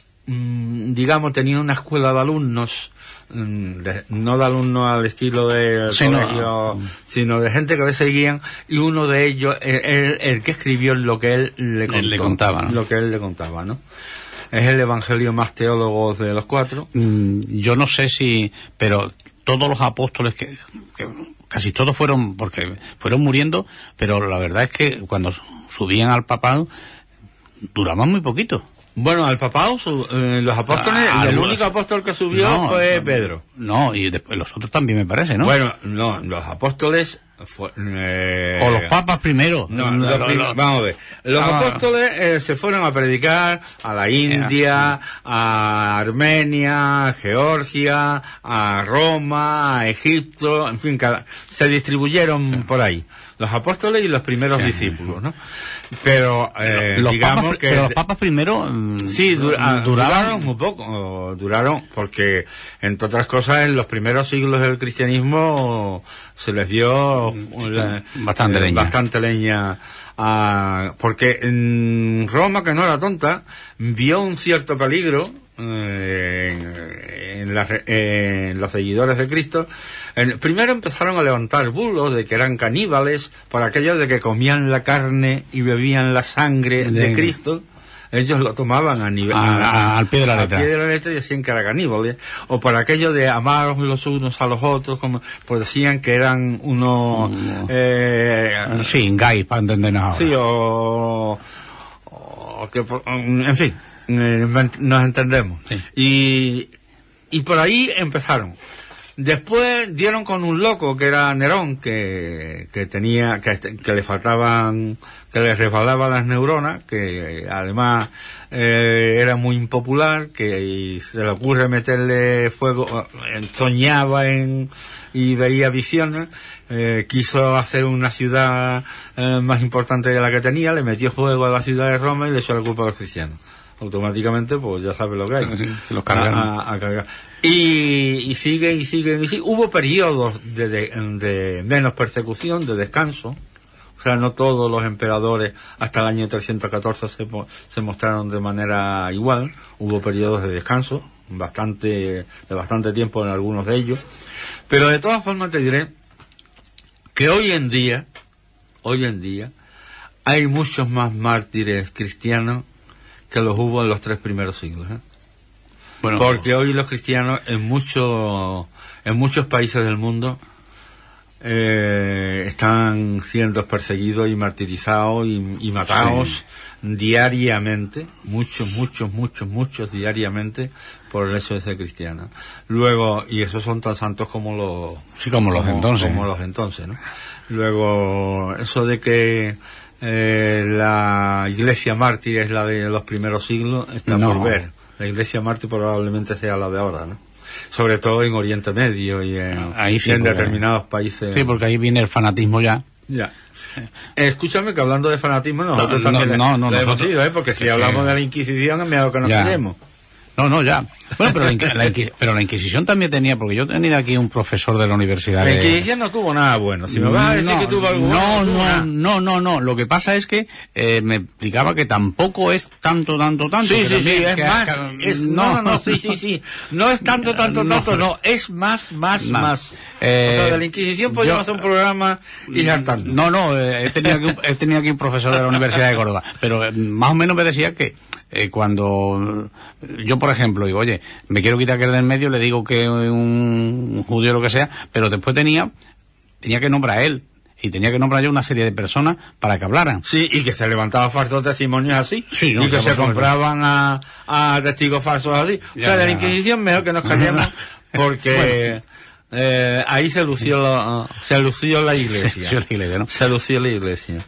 digamos, tenía una escuela de alumnos, de, no de alumnos al estilo de sí, colegio, no. sino de gente que le seguían, y uno de ellos, el, el, el que escribió lo que él le, contó, él le contaba, ¿no? lo que él le contaba, ¿no? Es el evangelio más teólogo de los cuatro. Mm, yo no sé si, pero todos los apóstoles que, que casi todos fueron, porque fueron muriendo, pero la verdad es que cuando subían al papado duraban muy poquito. Bueno, al papado, eh, los apóstoles, ah, y el los... único apóstol que subió no, fue no, Pedro. No, y después los otros también me parece, ¿no? Bueno, no, los apóstoles... Fue, eh... o los papas primero. No, no, prim... no, vamos a ver. Los ah, apóstoles eh, se fueron a predicar a la India, a Armenia, a Georgia, a Roma, a Egipto, en fin, cada... se distribuyeron por ahí. Los apóstoles y los primeros discípulos, ¿no? Pero, eh, los digamos papas, que... Pero los papas primero... Sí, dura, duraron muy poco, duraron, porque, entre otras cosas, en los primeros siglos del cristianismo se les dio la, bastante eh, leña. Bastante leña a, porque en Roma, que no era tonta, vio un cierto peligro eh, en, la, eh, en los seguidores de Cristo. En, primero empezaron a levantar bulos de que eran caníbales por aquello de que comían la carne y bebían la sangre de, de Cristo. Ellos lo tomaban a nivel, a, a, al pie de la letra. Al pie de la letra y decían que era caníbales. O por aquello de amaros los unos a los otros, como, pues decían que eran unos, mm, eh, sí, gays, para entendernos ahora. Sí, o, o que, en fin, eh, nos entendemos. Sí. Y, y por ahí empezaron. Después dieron con un loco que era Nerón, que, que tenía, que, que le faltaban, que le resbalaban las neuronas, que además eh, era muy impopular, que se le ocurre meterle fuego, soñaba en, y veía visiones, eh, quiso hacer una ciudad eh, más importante de la que tenía, le metió fuego a la ciudad de Roma y le echó la culpa a los cristianos. Automáticamente, pues ya sabe lo que hay. Sí, se los cargaron. A, a, a cargar. Y, y sigue, y sigue, y sigue. Hubo periodos de, de, de menos persecución, de descanso. O sea, no todos los emperadores hasta el año trescientos catorce se, se mostraron de manera igual. Hubo periodos de descanso, bastante, de bastante tiempo en algunos de ellos. Pero de todas formas te diré que hoy en día, hoy en día, hay muchos más mártires cristianos que los hubo en los tres primeros siglos, ¿eh? Bueno, porque hoy los cristianos en muchos en muchos países del mundo eh, están siendo perseguidos y martirizados y, y matados sí. diariamente, muchos, muchos, muchos, muchos diariamente por el hecho de ser cristianos. Luego, y esos son tan santos como los sí como los como, entonces, como los entonces, ¿no? Luego, eso de que eh, la iglesia mártir es la de los primeros siglos está no. por ver. La iglesia mártir probablemente sea la de ahora, ¿no? Sobre todo en Oriente Medio y en, ahí sí, y en porque, determinados países. Sí, porque ahí viene el fanatismo ya. Ya. Eh, escúchame que hablando de fanatismo nosotros no, también no, no, lo nosotros, hemos ido, ¿eh? Porque si sí, hablamos de la Inquisición es mejor que nos callemos. No, no, ya. Bueno, pero la, inqui- la inqui- pero la Inquisición también tenía, porque yo tenía aquí un profesor de la universidad. La de- Inquisición no tuvo nada bueno. Si me vas a decir no, que tuvo algo no, bueno, no, tuvo no, nada. no, no, no. Lo que pasa es que eh, me explicaba que tampoco es tanto, tanto, tanto. Sí, que sí, sí, también- es que- más. que- Es, no, no, no, sí, sí, sí. No es tanto, tanto, No. tanto, no. Es más, más, Más. más. Eh, o sea, de la Inquisición podríamos yo- hacer un programa y saltando. No, no, eh, he, tenido aquí, un- he tenido aquí un profesor de la Universidad de Córdoba, pero eh, más o menos me decía que eh, cuando yo, por ejemplo, digo, oye, me quiero quitar que el del medio, le digo que un, un judío o lo que sea, pero después tenía tenía que nombrar a él y tenía que nombrar yo una serie de personas para que hablaran. Sí, y que se levantaban falsos testimonios así. Sí, no, y que por se supuesto. compraban a, a testigos falsos así. O Ya, sea, de la ya. Inquisición mejor que nos callemos porque eh, ahí se lució, la, se lució la iglesia. Se lució la iglesia, ¿no? Se lució la iglesia.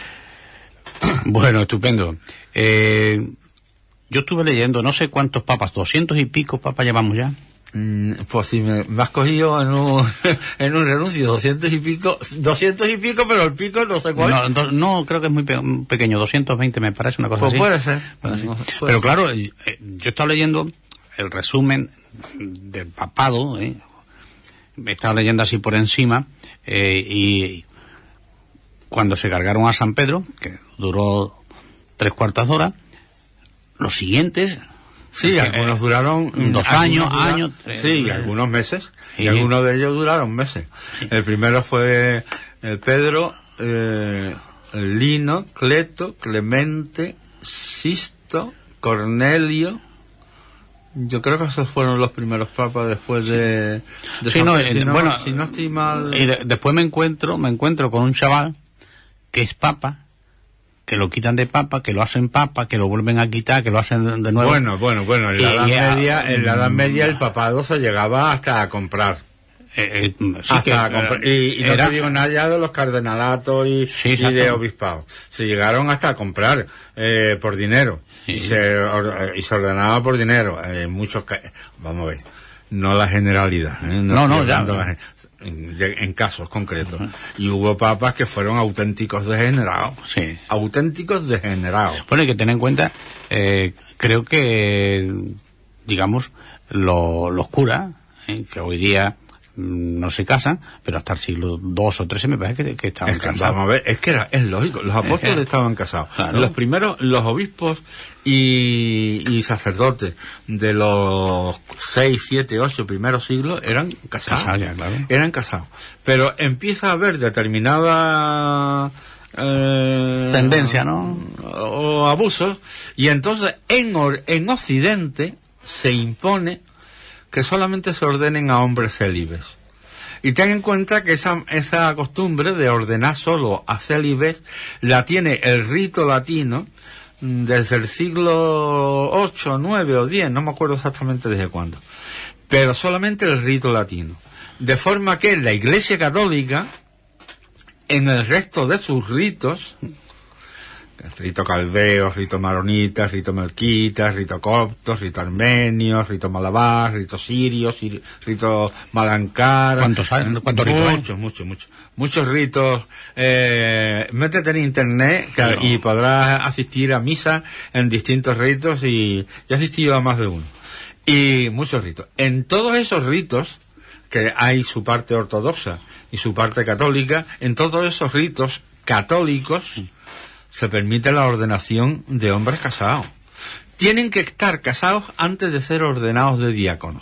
Bueno, estupendo. Eh, yo estuve leyendo no sé cuántos papas, doscientos y pico papas llevamos ya. Mm, Pues si me, me has cogido en un, en un renuncio, doscientos y pico, doscientos y pico, pero el pico no sé cuál. No, do- no, creo que es muy pe- pequeño, doscientos veinte me parece, una cosa Pues así. puede ser. Puede ser. No, puede Pero ser. claro, eh, yo estaba leyendo el resumen del papado, ¿eh? Me estaba leyendo así por encima, eh, y cuando se cargaron a San Pedro, que duró tres cuartas de hora, los siguientes... Sí, que, algunos eh, duraron dos algunos años, dura- años, tres, sí, tres. algunos meses. Sí. Y algunos de ellos duraron meses. El primero fue eh, Pedro, eh, Lino, Cleto, Clemente, Sisto, Cornelio. Yo creo que esos fueron los primeros papas después de, de Sí, San no, Pedro. eh, Si no, bueno, si no estoy mal. Y de- después me encuentro, me encuentro con un chaval que es papa, que lo quitan de papa, que lo hacen papa, que lo vuelven a quitar, que lo hacen de- de nuevo. Bueno, bueno, bueno, en la, Y- edad y a- media, en la Edad Media el papado se llegaba hasta a comprar. Eh, eh, sí Hasta que, a comprar. Y, y no era- te digo nada ya de los cardenalatos y, Sí, y exacto. de obispados. Se llegaron hasta a comprar eh, por dinero. Sí. Y, se, or- y se ordenaba por dinero. En muchos ca- Vamos a ver. No la generalidad. ¿eh? No, no, estoy ya. hablando la gen- en, de- en casos concretos. Y hubo papas que fueron auténticos degenerados. Sí. Auténticos degenerados. Bueno, hay que tener en cuenta, eh, creo que, digamos, lo- los curas, eh, que hoy día mm, no se casan, pero hasta el siglo dos o trece me parece que, que estaban Es que, casados. vamos a ver, es que era, es lógico, los apóstoles que- estaban casados. Claro. Los primeros, los obispos y, y sacerdotes de los seis, siete, ocho primeros siglos eran casados. Casados ya, claro. Eran casados. Pero empieza a haber determinada eh, Tendencia, ¿no? o abusos, y entonces en, or- en Occidente se impone que solamente se ordenen a hombres célibes. Y ten en cuenta que esa, esa costumbre de ordenar solo a célibes la tiene el rito latino mm, desde el siglo ocho, nueve o diez, no me acuerdo exactamente desde cuándo, pero solamente el rito latino. De forma que la Iglesia Católica, en el resto de sus ritos, rito caldeo, rito maronita, rito melquita, rito copto, rito armenio, rito malabar, rito sirio, siri- rito malankar. ¿Cuántos hay? ¿Cuántos ritos hay? Muchos, muchos, muchos. Muchos ritos. Eh, métete en internet que- No. y podrás asistir a misa en distintos ritos, y yo he asistido a más de uno. Y muchos ritos. En todos esos ritos, que hay su parte ortodoxa y su parte católica, en todos esos ritos católicos se permite la ordenación de hombres casados. Tienen que estar casados antes de ser ordenados de diáconos.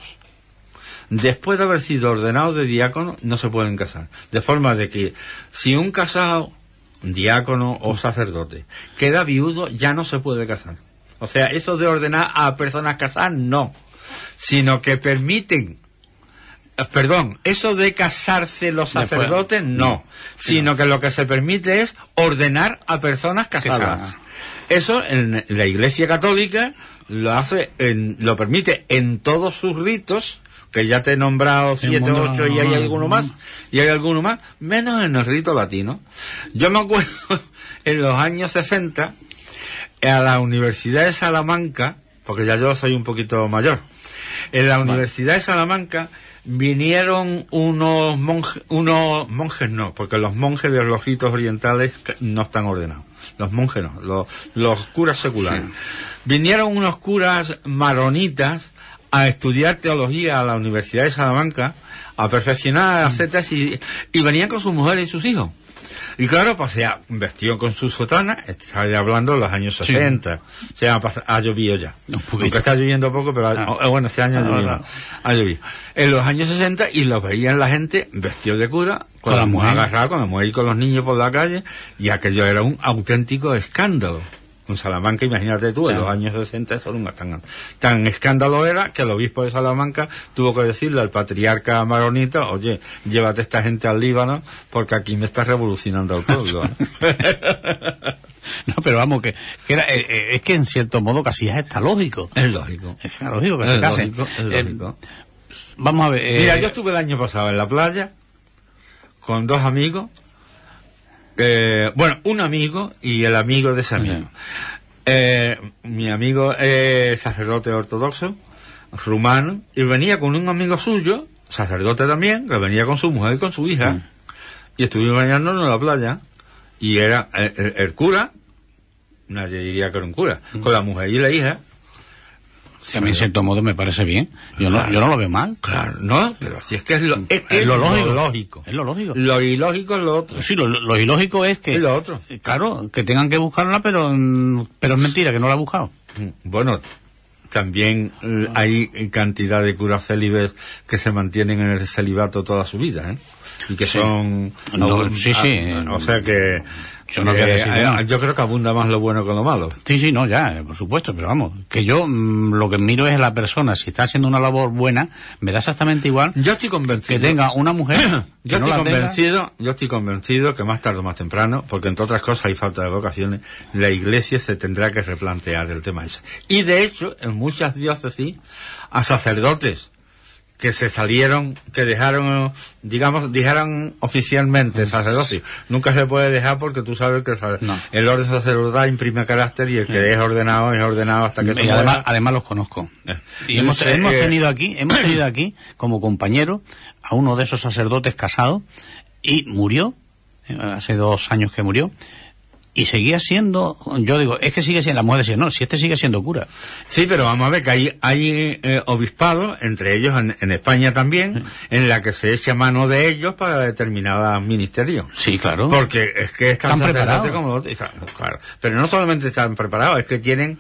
Después de haber sido ordenados de diácono, no se pueden casar. De forma de que si un casado, diácono o sacerdote, queda viudo, ya no se puede casar. O sea, eso de ordenar a personas casadas, no. Sino que permiten, eh, perdón, eso de casarse los Después, sacerdotes, no. Sino que lo que se permite es ordenar a personas casadas. Casadas. Eso en la Iglesia Católica lo hace, en, lo permite en todos sus ritos, que ya te he nombrado Sí, siete, mundo- ocho y hay alguno más, y hay alguno más, menos en el rito latino. Yo me acuerdo en los años sesenta, a la Universidad de Salamanca, porque ya yo soy un poquito mayor, en la Universidad de Salamanca vinieron unos monjes, unos monjes no, porque los monjes de los ritos orientales no están ordenados. los monjes no, los, los curas seculares. Sí. Vinieron unos curas maronitas a estudiar teología a la Universidad de Salamanca, a perfeccionar las tetas y, y venían con sus mujeres y sus hijos. Y claro, pues ya vestido con su sotana, está ya hablando de los años sesenta, sí. Se ha, ha llovido ya. Aunque está lloviendo poco, pero ha, ah. bueno, este año ha llovido. Ah, ha llovido. En los años sesenta, y los veían la gente vestido de cura, con, con la mujer agarrada, con la mujer y con los niños por la calle, y aquello era un auténtico escándalo. En Salamanca, imagínate tú, en los años sesenta eso era tan, tan escándalo era que el obispo de Salamanca tuvo que decirle al patriarca maronita, oye, llévate esta gente al Líbano porque aquí me estás revolucionando al pueblo. No, pero vamos, que, que era, eh, es que en cierto modo casi es hasta lógico. Es lógico. Es lógico que es se casen. Lógico, es lógico. Eh, vamos a ver. Eh, Mira, yo estuve el año pasado en la playa con dos amigos. Eh, bueno, un amigo y el amigo de ese amigo. Sí. Eh, mi amigo es eh, sacerdote ortodoxo, rumano, y venía con un amigo suyo, sacerdote también, que venía con su mujer y con su hija, sí. Y estuvimos bañándonos en la playa, y era el, el, el cura, nadie diría que era un cura, sí. Con la mujer y la hija. Si a mí en cierto modo me parece bien, yo claro, no yo no lo veo mal. Claro, no, pero si es que es lo, es que es lo, es lógico, lo lógico. Es lo lógico. Lo ilógico es lo otro. Sí, lo, lo ilógico es que... Es lo otro. Claro, que tengan que buscarla, pero pero es mentira, que no la ha buscado. Bueno, también eh, hay cantidad de curas célibes que se mantienen en el celibato toda su vida, ¿eh? Y que sí. son... No, sí, a, sí. A, o sea que... Yo, no voy a decir eh, no. yo creo que abunda más lo bueno que lo malo. Sí, sí, no, ya, por supuesto, pero vamos, que yo mmm, lo que miro es la persona, si está haciendo una labor buena, me da exactamente igual. Yo estoy convencido. Que tenga una mujer. yo no estoy la convencido, tenga. yo estoy convencido que más tarde o más temprano, porque entre otras cosas hay falta de vocaciones, la Iglesia se tendrá que replantear el tema ese. Y de hecho, en muchas diócesis, a sacerdotes que se salieron, que dejaron, digamos, dejaron oficialmente sacerdocio. Nunca se puede dejar porque tú sabes que el, no. el orden sacerdotal imprime carácter y el que sí. es ordenado es ordenado hasta que y se además, muera. Además los conozco. Eh. Y hemos, eh, hemos tenido aquí, hemos tenido aquí como compañero a uno de esos sacerdotes casados y murió, eh, hace dos años que murió. Y seguía siendo, yo digo, es que sigue siendo, la mujer decía, no, si este sigue siendo cura. Sí, pero vamos a ver que hay, hay eh, obispados, entre ellos en, en España también, sí. en la que se echa mano de ellos para determinados ministerios. Sí, claro. Porque es que están preparados. Como, claro. Pero no solamente están preparados, es que tienen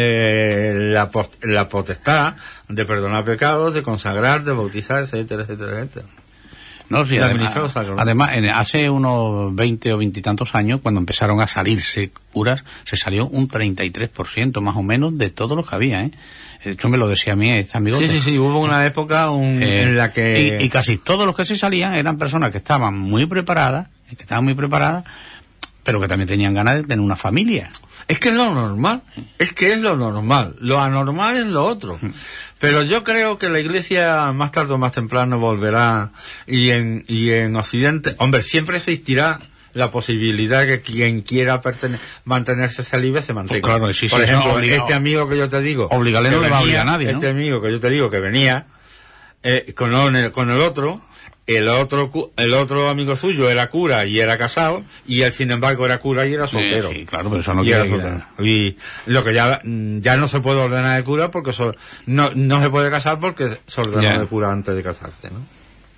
eh, la, post, la potestad de perdonar pecados, de consagrar, de bautizar, etcétera, etcétera, etcétera. No, sí, además, además en, hace unos veinte o veintitantos años, cuando empezaron a salirse curas, se salió un treinta y tres por ciento más o menos de todos los que había, ¿eh? Esto me lo decía a mí este amigo. Sí, sí, sí, hubo una época un, eh, en la que... Y, y casi todos los que se salían eran personas que estaban muy preparadas, que estaban muy preparadas, pero que también tenían ganas de tener una familia. Es que es lo normal, es que es lo normal, lo anormal es lo otro. Pero yo creo que la Iglesia más tarde o más temprano volverá y en y en Occidente, hombre, siempre existirá la posibilidad de que quien quiera pertene- mantenerse célibe se mantenga. Pues claro, sí, Por sí, ejemplo, no, este amigo que yo te digo, obligarle no le va a obligar a nadie, ¿no? Este amigo que yo te digo que venía eh, con el, con el otro. El otro el otro amigo suyo era cura y era casado, y él sin embargo era cura y era soltero. Sí, sí, claro, pero eso no y quiere decir. Y lo que ya ya no se puede ordenar de cura porque so, no no se puede casar porque se ordenó ya. de cura antes de casarse, ¿no?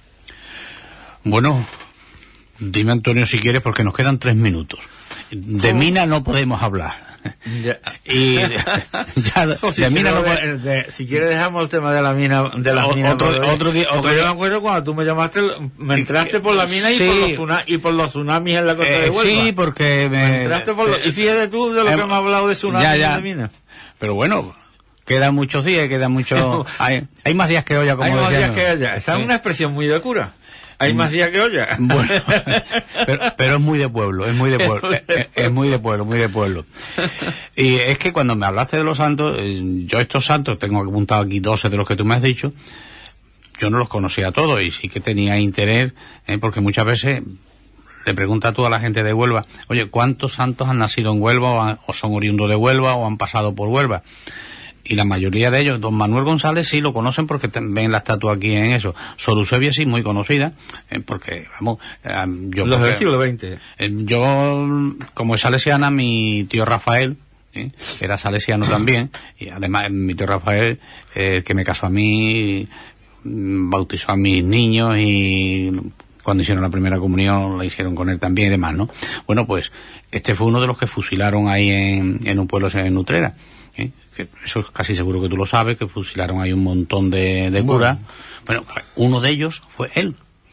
Bueno, dime Antonio si quieres porque nos quedan tres minutos. De ¿Cómo? Mina no podemos hablar. Ya. Y ya de, si, mina no de, de, si quieres dejamos el tema de la mina de la o, mina otro, otro, otro día otro yo me acuerdo cuando tú me llamaste me entraste por la mina sí. y, por los tsunamis, y por los tsunamis en la costa eh, de Huelva. Sí, porque me, me entraste por los, y fíjate tú de lo eh, que hemos hablado de tsunamis ya, ya. y de mina. Pero bueno, quedan muchos días, quedan muchos hay, hay más días que olla, como hay más decían. días que olla. Esa es una expresión muy de cura. Hay más días que olla. Bueno, pero, pero es muy de pueblo, es muy de pueblo, es, es muy de pueblo, muy de pueblo. Y es que cuando me hablaste de los santos, yo estos santos, tengo apuntado aquí doce de los que tú me has dicho, yo no los conocía todos y sí que tenía interés, ¿eh? Porque muchas veces le pregunta a toda la gente de Huelva, oye, ¿cuántos santos han nacido en Huelva o, han, o son oriundos de Huelva o han pasado por Huelva? y la mayoría de ellos, don Manuel González sí lo conocen porque te, ven la estatua aquí en eso. Sor Eusebia sí, muy conocida, eh, porque, vamos, eh, yo... Los porque, del siglo veinte. Eh, yo, como es salesiana, mi tío Rafael, ¿eh? era salesiano también, y además mi tío Rafael, eh, que me casó a mí, bautizó a mis niños y cuando hicieron la primera comunión la hicieron con él también y demás, ¿no? Bueno, pues este fue uno de los que fusilaron ahí en, en un pueblo en Utrera, ¿eh? Que eso es casi seguro que tú lo sabes, que fusilaron ahí un montón de, de curas. Bueno, bueno, uno de ellos fue él,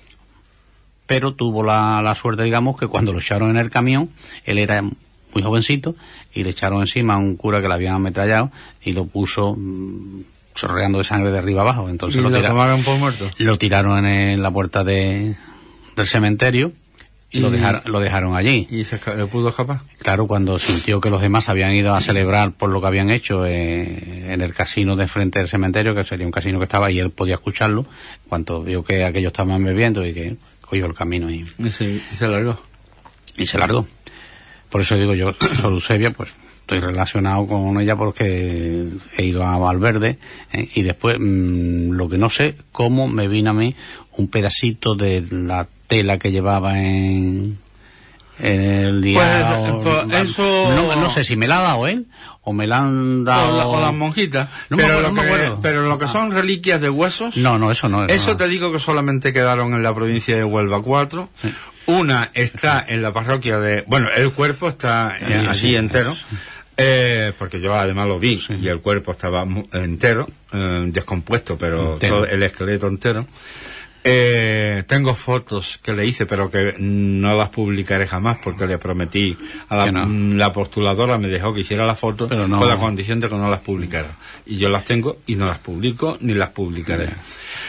pero tuvo la, la suerte, digamos, que cuando lo echaron en el camión, él era muy jovencito y le echaron encima a un cura que le habían ametrallado y lo puso mmm, chorreando de sangre de arriba abajo. Entonces ¿Y lo, lo tira, tomaron por muerto? Lo tiraron en la puerta de, del cementerio y, y lo dejaron, lo dejaron allí. ¿Y se pudo escapar? Claro, cuando sintió que los demás habían ido a celebrar por lo que habían hecho eh, en el casino de frente del cementerio, que sería un casino que estaba y él podía escucharlo, cuando vio que aquellos estaban bebiendo y que cogió el camino y, y, se, y se largó. Y se largó. Por eso digo yo, Sor Eusebia, pues estoy relacionado con ella porque he ido a Valverde, ¿eh? Y después mmm, lo que no sé, cómo me vino a mí un pedacito de la tela que llevaba en, en el día. Pues, pues eso... no, no sé si me la ha dado él o me la han dado... O, la, o las monjitas. No pero, me acuerdo, lo no que, me acuerdo. pero lo que son reliquias de huesos... No, no, eso no. Eso, eso no. Te digo que solamente quedaron en la provincia de Huelva cuatro. Sí. Una está en la parroquia de... Bueno, el cuerpo está sí, allí sí, entero. Sí. Eh, porque yo además lo vi, sí. Y el cuerpo estaba entero, eh, descompuesto, pero entero. Todo el esqueleto entero. Eh, tengo fotos que le hice, pero que no las publicaré jamás, porque le prometí a la, no. la postuladora, me dejó que hiciera la foto, pero no. Con la condición de que no las publicara. Y yo las tengo y no las publico ni las publicaré. Yeah.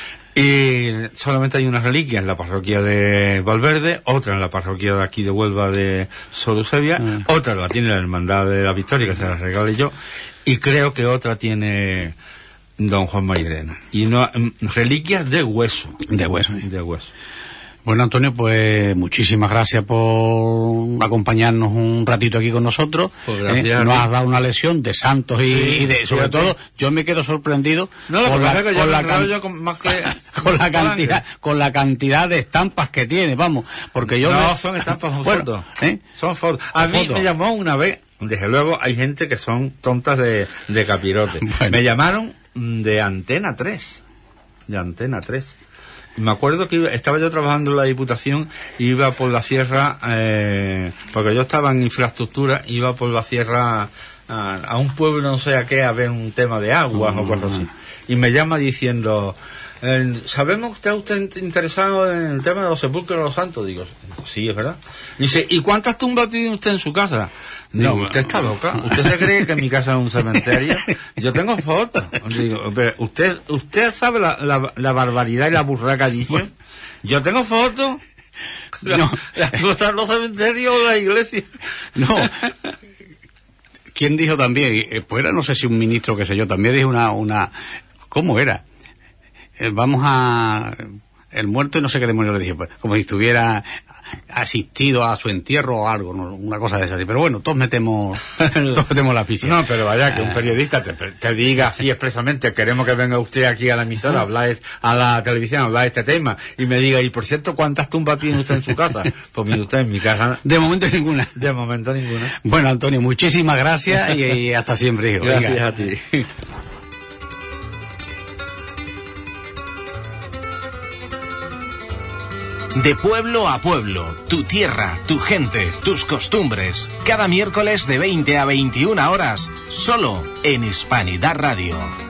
Y solamente hay una reliquia en la parroquia de Valverde, otra en la parroquia de aquí de Huelva de Sor Eusebia, mm. otra la tiene la Hermandad de la Victoria, que se la regalé yo, y creo que otra tiene don Juan Mairena. Y no, reliquias de hueso. De hueso. De hueso. Bueno, Antonio, pues muchísimas gracias por acompañarnos un ratito aquí con nosotros. Pues gracias, eh, nos has dado una lección de santos y, sí, y de, sobre fíjate. Todo, yo me quedo sorprendido no, con, la, que con, la can... con, más que... con la cantidad, con la cantidad de estampas que tiene, vamos, porque yo no me... son estampas, son bueno, fotos, ¿eh? Son fotos. A mí fotos. Me llamó una vez, desde luego hay gente que son tontas de, de capirote. Bueno. Me llamaron de Antena tres, de Antena tres. Me acuerdo que iba, estaba yo trabajando en la Diputación, iba por la sierra, eh, porque yo estaba en infraestructura, iba por la sierra a, a un pueblo, no sé a qué, a ver un tema de aguas mm. o cosas así. Y me llama diciendo, eh, ¿sabemos que está usted interesado en el tema de los sepulcros de los santos? Digo, sí, es verdad. Dice, ¿y cuántas tumbas tiene usted en su casa? Digo, no, ¿usted está loca? ¿Usted se cree que mi casa es un cementerio? Yo tengo fotos. Digo, pero ¿usted usted sabe la, la, la barbaridad y la burra que ha dicho? Bueno, yo tengo fotos. No. Las tumbas en los cementerios o la iglesia. No. ¿Quién dijo también? Pues era, no sé si un ministro, qué sé yo, también dijo una... una ¿cómo era? Eh, vamos a... El muerto y no sé qué demonios le dije, pues, como si estuviera asistido a su entierro o algo, ¿no? Una cosa de esa. Pero bueno, todos metemos todos metemos la ficha. No, pero vaya, que un periodista te, te diga así expresamente, queremos que venga usted aquí a la emisora, a hablar, a la televisión, a hablar de este tema, y me diga, y por cierto, ¿cuántas tumbas tiene usted en su casa? Pues mire usted, en mi casa... De momento ninguna. De momento ninguna. Bueno, Antonio, muchísimas gracias y, y hasta siempre, hijo. Gracias Venga. a ti. De pueblo a pueblo, tu tierra, tu gente, tus costumbres. Cada miércoles de veinte a veintiuna horas, solo en Hispanidad Radio.